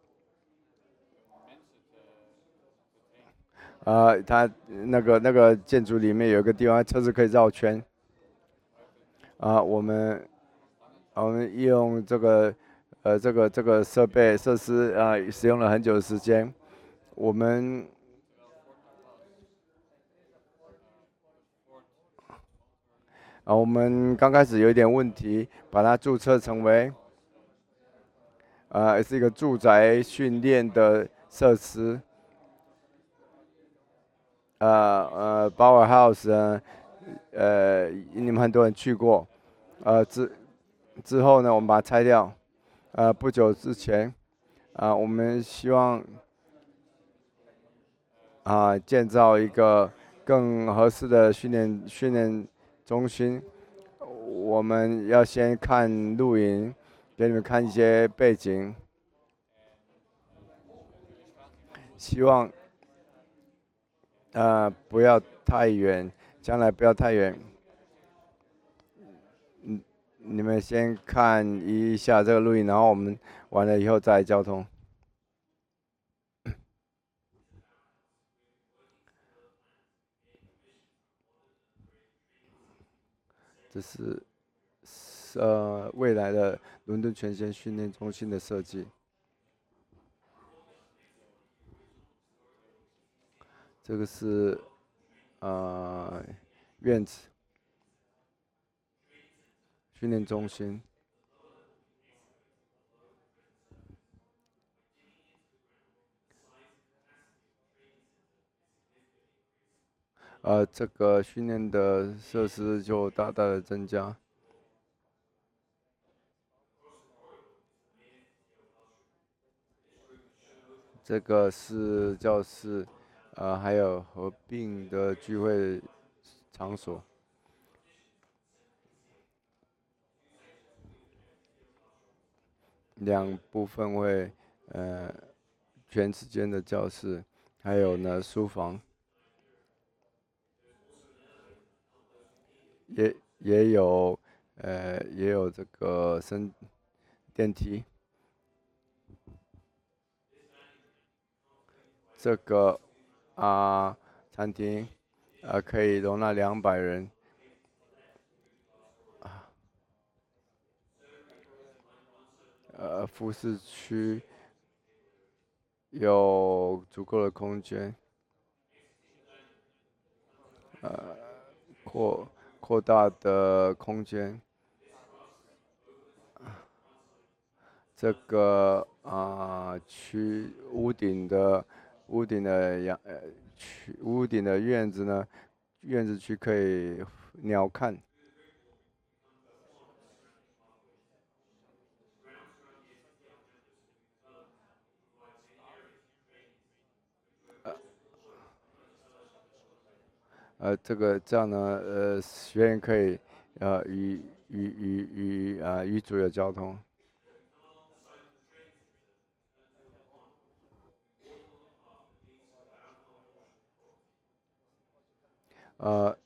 它那个建筑里面有一个地方车子可以绕圈。我们用这个设施使用了很久的时间。我们刚开始有一点问题，把它注册成为是一个住宅训练的设施。Power House 呢，你们很多人去过。之后呢，我们把它拆掉。不久之前，我们希望建造一个更合适的训练中心。我们要先看录影，给你们看一些背景。希望不要太远，将来不要太远。你们先看一下这个录影，然后我们完了以后再交通。这是未来的伦敦全线训练中心的设计。这个是院子训练中心。这个训练的设施就大大的增加。 这个是教室，还有合并的聚会场所。两部分会，全时间的教室，还有呢书房，也有，也有这个电梯。这个餐厅，可以容纳200人。服饰区有足够的空间，扩扩大的空间。这个屋顶的屋顶的院子呢，院子区可以鸟瞰。这样呢，学员可以与主有交通。呃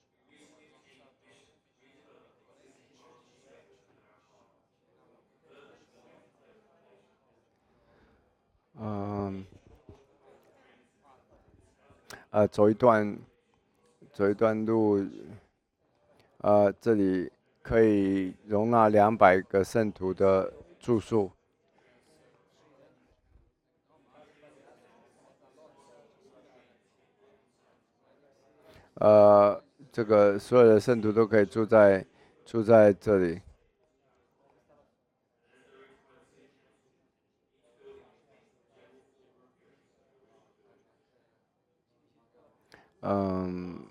嗯走一段路，这里可以容纳200个圣徒的住宿。呃，这个所有的圣徒都可以住在这里。嗯，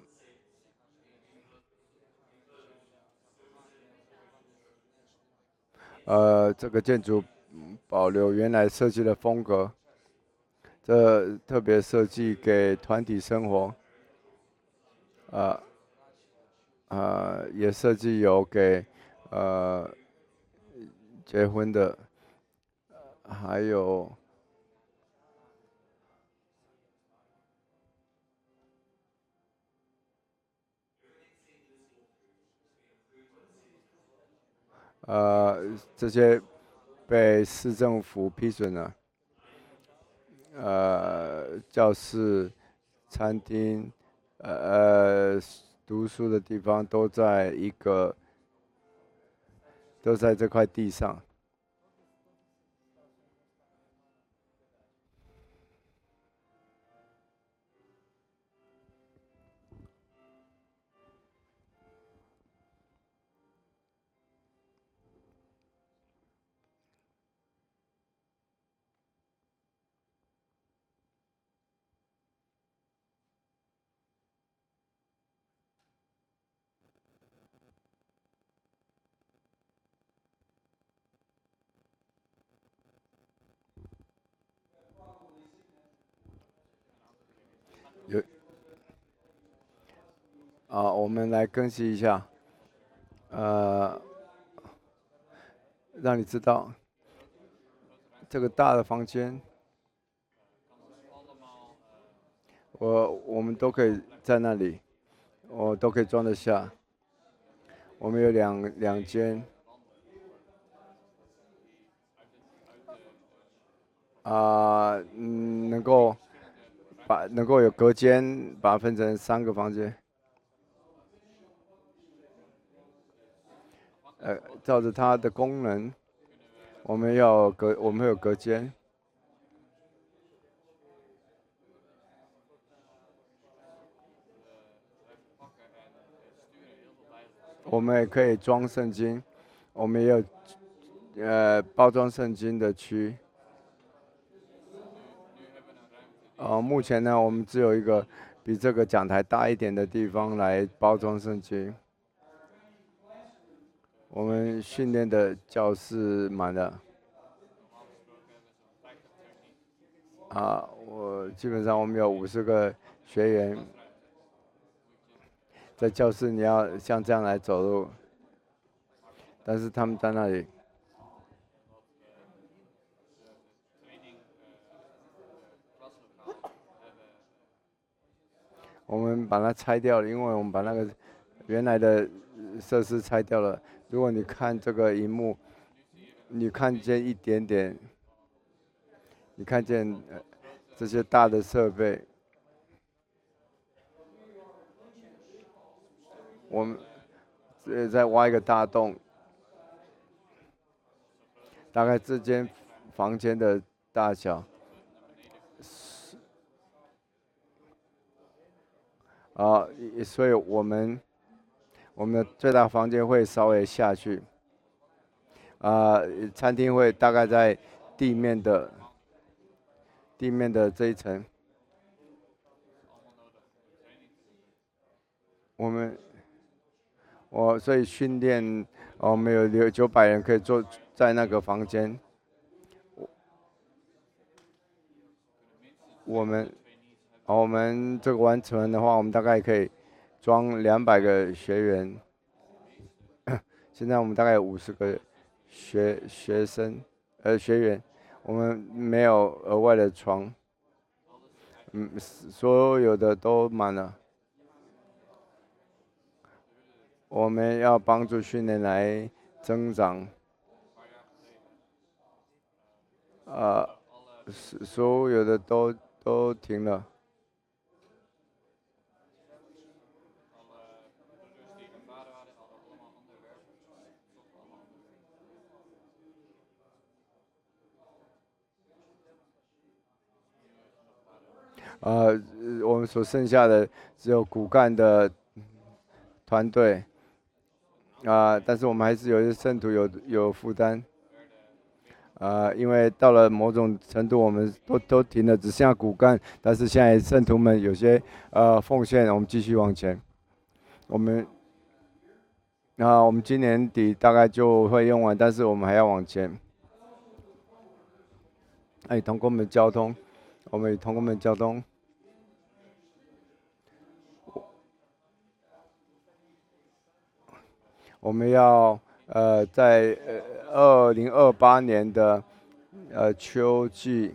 这个建筑保留原来设计的风格，这特别设计给团体生活。呃也设计有给呃结婚的，还有这些被市政府批准了。教室、餐厅、读书的地方都在这块地上。有我们来更新一下，呃，让你知道这个大的房间，我们都可以在那里，我都可以装得下。我们有两间，能够有隔间，把它分成3个房间。照着它的功能，我们会有隔间。我们也可以装圣经，我们也有包装圣经的区。目前呢，我们只有一个比这个讲台大一点的地方来包装圣经。我们训练的教室满了。 基本上我们有50个学员，在教室你要像这样来走路，但是他们在那里。我们把它拆掉了，因为我们把那个原来的设施拆掉了。如果你看这个荧幕，你看见一点点，你看见这些大的设备，我们再挖一个大洞，大概这间房间的大小，所以我们的最大房间会稍微下去，餐厅会大概在地面的这一层。所以训练，我们有900人可以坐在那个房间。我们这个完成的话，我们大概可以装200个学员。现在我们大概有50个学员，我们没有额外的床，所有的都满了。我们要帮助训练来增长，所有的都停了。我们所剩下的只有骨干的团队，但是我们还是有一些圣徒有负担，因为到了某种程度，我们都停了，只剩下骨干，但是现在圣徒们有些奉献，我们继续往前。我们今年底大概就会用完，但是我们还要往前。同工们交通，我们与同工们交通。我们要在2028年的秋季，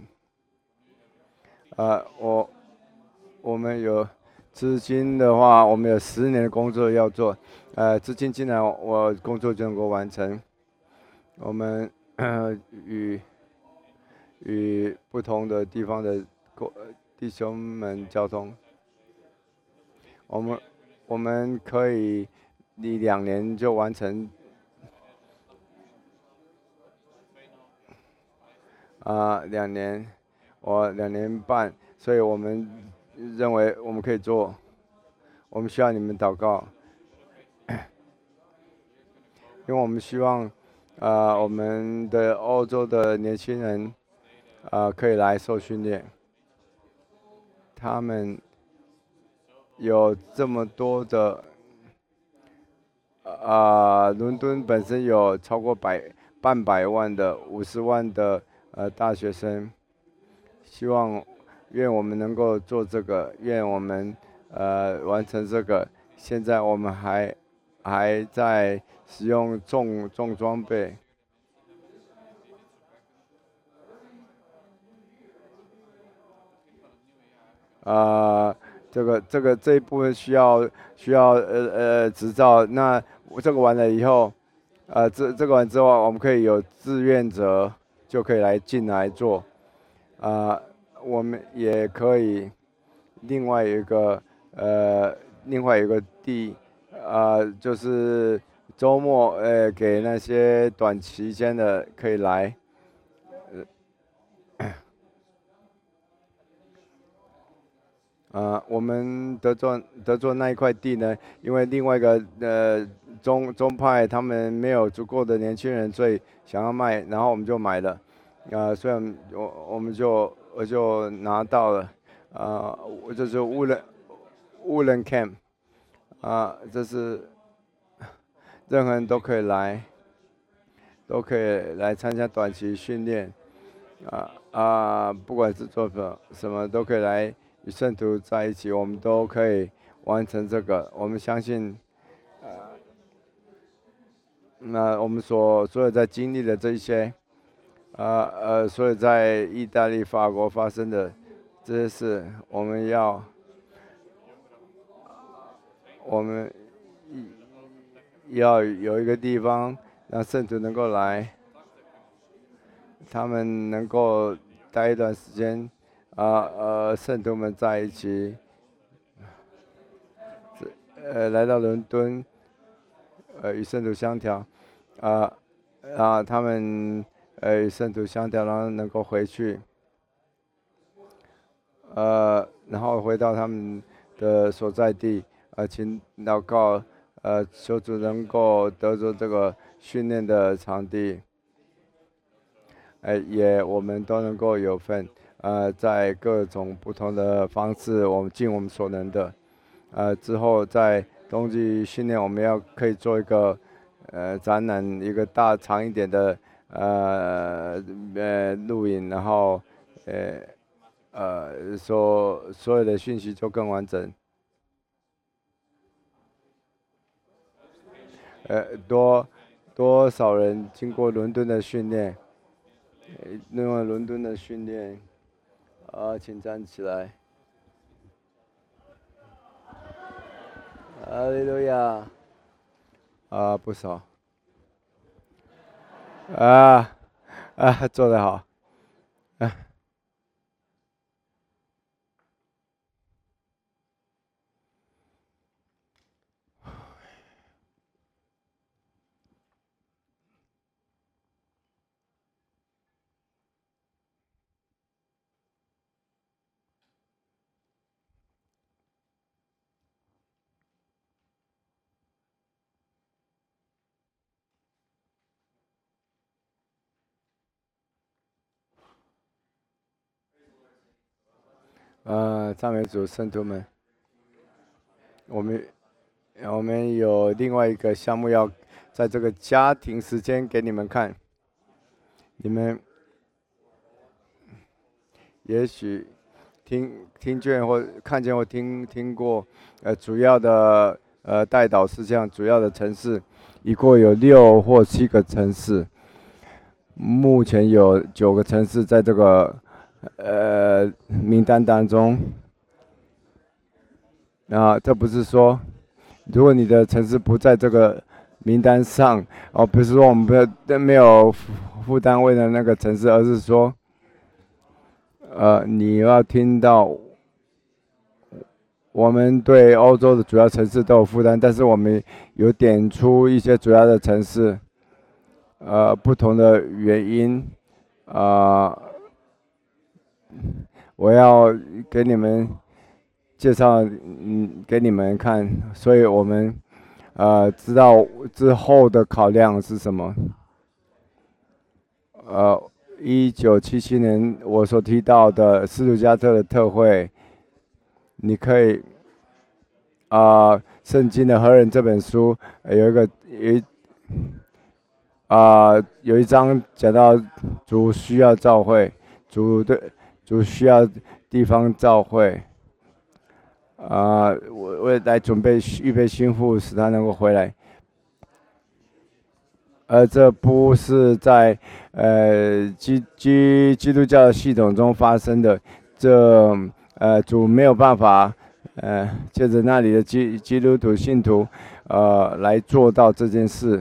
我们有资金的话，我们有10年的工作要做，资金进来，我工作就能够完成。我们与不同的地方的弟兄们交通，我们可以2年就完成，2年，我2年半，所以我们认为我们可以做，我们需要你们祷告，因为我们希望我们的欧洲的年轻人可以来受训练，他们有这么多的伦敦本身有超过半百万的50万的大学生，愿我们能够做这个，愿我们完成这个。现在我们还在使用重装备。这一部分需要执照。那这个完了以后，这个完之后，我们可以有志愿者就可以进来做。我们也可以另外一个地，就是周末给那些短期间的可以来。我们德州那一块地呢，因为另外一个宗派他们没有足够的年轻人，所以想要卖，然后我们就买了，所以我就拿到了，就是 Woolen Camp，这是任何人都可以来参加短期训练， 不管是做什么都可以来与圣徒在一起，我们都可以完成这个。我们相信，那我们所有在经历的这一些，所有在意大利、法国发生的这些事，我们要有一个地方让圣徒能够来，他们能够待一段时间，圣徒们在一起，来到伦敦，与圣徒相调，他们与圣徒相调，然后能够回去，然后回到他们的所在地，请祷告，求主能够得着这个训练的场地，我们都能够有份，在各种不同的方式，我们尽我们所能的，之后在冬季训练，我们可以做一个，展览，一个长一点的，录影，然后，所有的讯息就更完整。多少人经过伦敦的训练？因为伦敦的训练，请站起来。哈利路亚！不少。做得好。赞美主，圣徒们，我们有另外一个项目要在这个家庭时间给你们看，你们也许听见或看见或听过，主要的代祷事项，主要的城市，一共有6或7个城市，目前有9个城市在这个名单当中。这不是说，如果你的城市不在这个名单上，不是说我们没有负担为了那个城市，而是说，你要听到，我们对欧洲的主要城市都有负担，但是我们有点出一些主要的城市，不同的原因，我要给你们介绍，给你们看，所以我们知道之后的考量是什么。1977年我所提到的斯图加特的特会，你可以圣经的何人这本书有一章讲到主需要召会，主需要地方召会，我来预备心腹，使他能够回来。这不是在基督教的系统中发生的，主没有办法借着那里的基督徒信徒来做到这件事。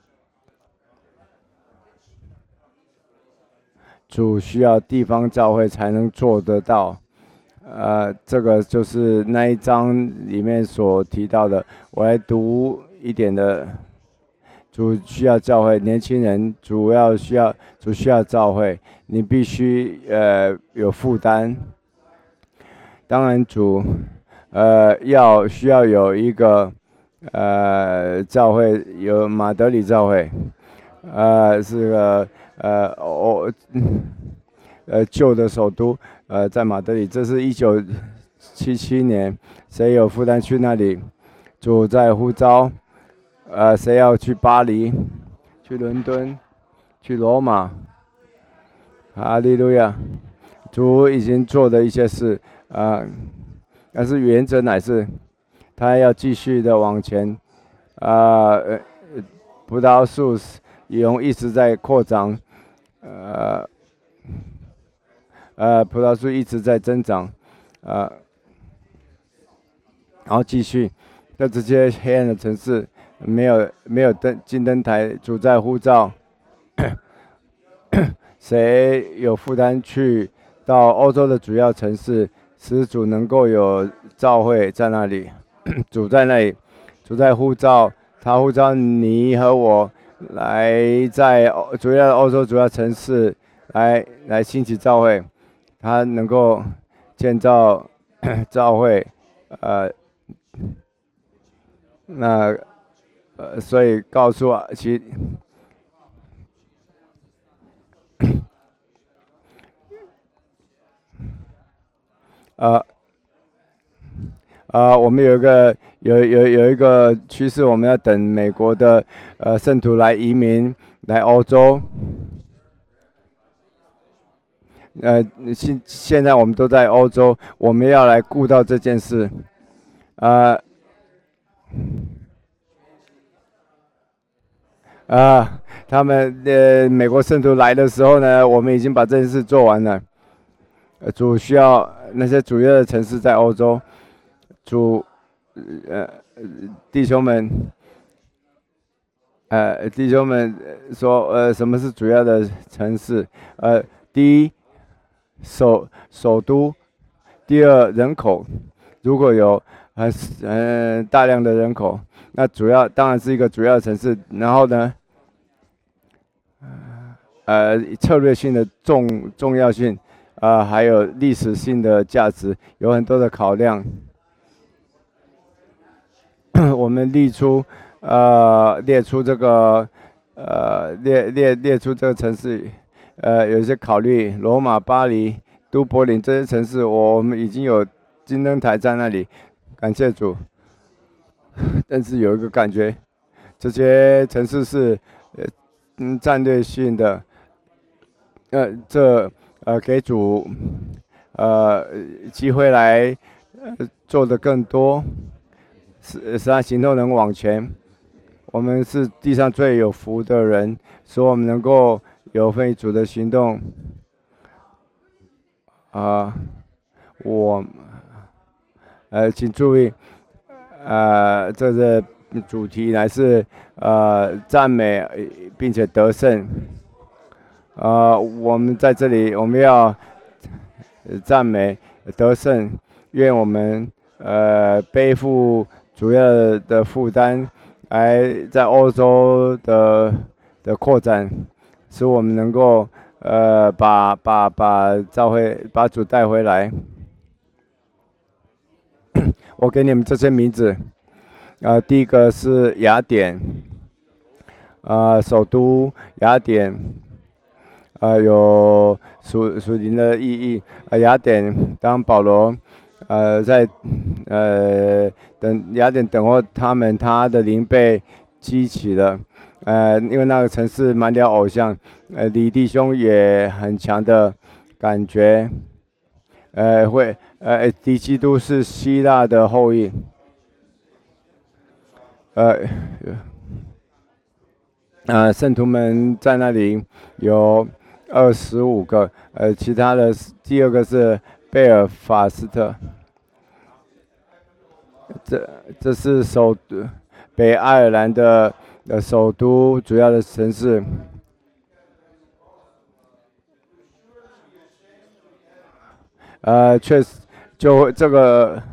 主需要地方教会才能做得到，这个就是那一章里面所提到的。我来读一点的，主需要教会，年轻人主需要教会，你必须有负担。当然主需要有一个教会，有马德里教会，是个旧的首都，在马德里，这是1977年，谁有负担去那里？主在呼召，谁要去巴黎、去伦敦、去罗马？ 哈利路亚！主已经做的一些事但是原则乃是他要继续的往前葡萄树一直在扩张，葡萄树一直在增长，然后继续在这些黑暗的城市没有金灯台，主在呼召。谁有负担去到欧洲的主要城市，使主能够有召会在那里？主在那里，主在呼召，他呼召你和我来在主要的欧洲主要城市来兴起召会，他能够建造召会，所以告诉我们有一个趋势，我们要等美国的圣徒来移民来欧洲。现在我们都在欧洲，我们要来顾到这件事。他们美国圣徒来的时候呢，我们已经把这件事做完了。主需要那些主要的城市在欧洲。弟兄们说，什么是主要的城市？第一，首都；第二，人口。如果有大量的人口，那当然是一个主要的城市。然后呢，策略性的重要性，还有历史性的价值，有很多的考量。我们列出这个列出这个城市，有一些考虑，罗马、巴黎、都柏林这些城市，我们已经有金灯台在那里，感谢主。但是有一个感觉，这些城市是战略性的，给主机会来做的更多。使他行动能往前。我们是地上最有福的人，使我们能够有份于主的行动。请注意，这个主题乃是赞美并且得胜。我们在这里，我们要赞美得胜，愿我们背负主要的负担，来在欧洲的扩展，使我们能够把主带回来。我给你们这些名字，第一个是雅典，首都雅典，有属灵的意义。雅典当保罗雅典等候他的灵被激起了，因为那个城市满了偶像，李弟兄也很强的感觉，敌基督是希腊的后裔，圣徒们在那里有25个，其他的第二个是贝尔法斯特。这是北爱尔兰的首都，主要的城市。确实，就这个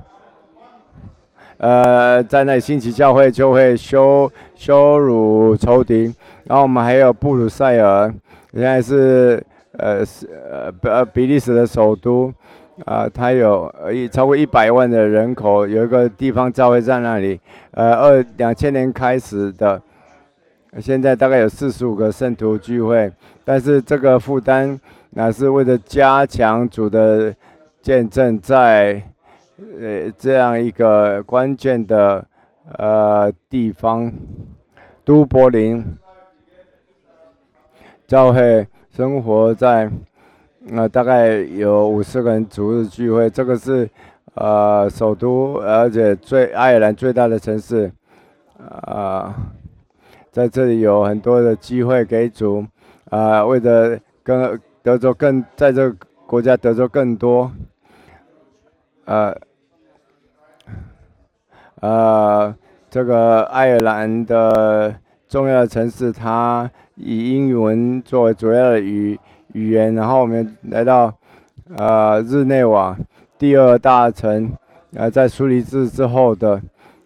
在那兴起教会就会羞辱仇敌。然后我们还有布鲁塞尔，现在是比利时的首都。它有超过100万的人口，有一个地方教会在那里。2000年开始的，现在大概有45个圣徒聚会。但是这个负担乃是为了加强主的见证，在这样一个关键的地方，都柏林教会生活在大概有50个人主日聚会。这个是首都，而且爱尔兰最大的城市。在这里有很多的机会给主，为了跟德州在这个国家德州更多，这个爱尔兰的重要的城市，它以英文作为主要的语言。然后我们来到日内瓦，第2大城，在苏黎世之后的，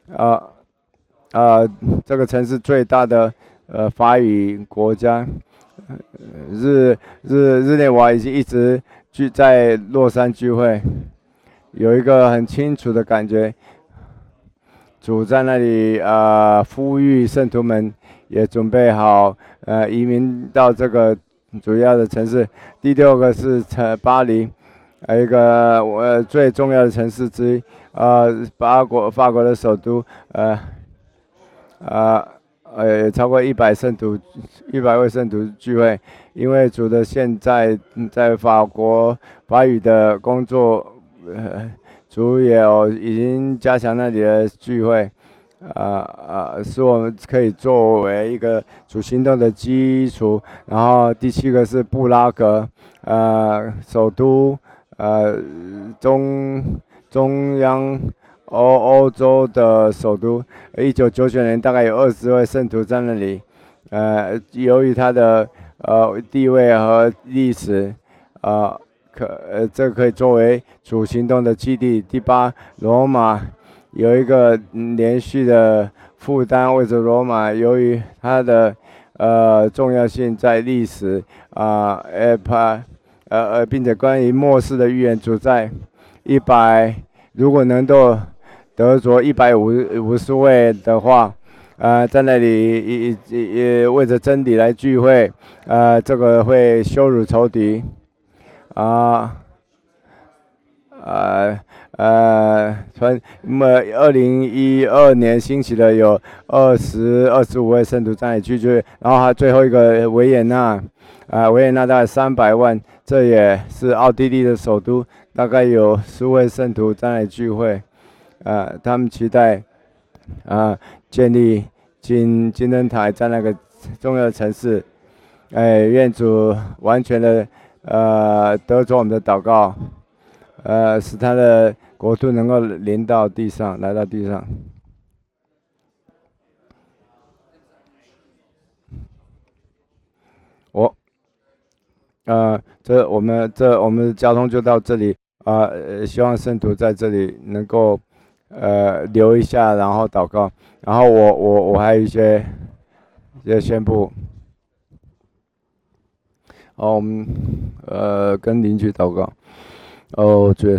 这个城市最大的法语国家。日内瓦已经一直在洛杉聚会，有一个很清楚的感觉。主在那里呼吁圣徒们也准备好移民到这个主要的城市。第6个是巴黎，一个最重要的城市之一，法国的首都，超过100位圣徒聚会。因为主的现在在法国法语的工作，主也已经加强那里的聚会，使我们可以作为一个主行动的基础。然后第7个是布拉格，首都，中央欧洲的首都。1999年大概有20位圣徒在那里，由于他的地位和历史，这可以作为主行动的基地。第8，罗马有一个连续的负担，为着罗马，由于它的重要性在历史，并且关于末世的预言，主在如果能够得着150位的话，在那里为着真理来聚会，这个会羞辱仇敌。2012年兴起的有25位圣徒在那里聚会。然后还最后一个维也纳，维也纳大概300万，这也是奥地利的首都，大概有10位圣徒在那里聚会。他们期待建立金灯台在那个重要的城市。愿主完全的得着我们的祷告，使他的国度能够来到地上。我们的交通就到这里。希望圣徒在这里能够留一下，然后祷告。然后我还有一些宣布。我们跟邻居祷告。主耶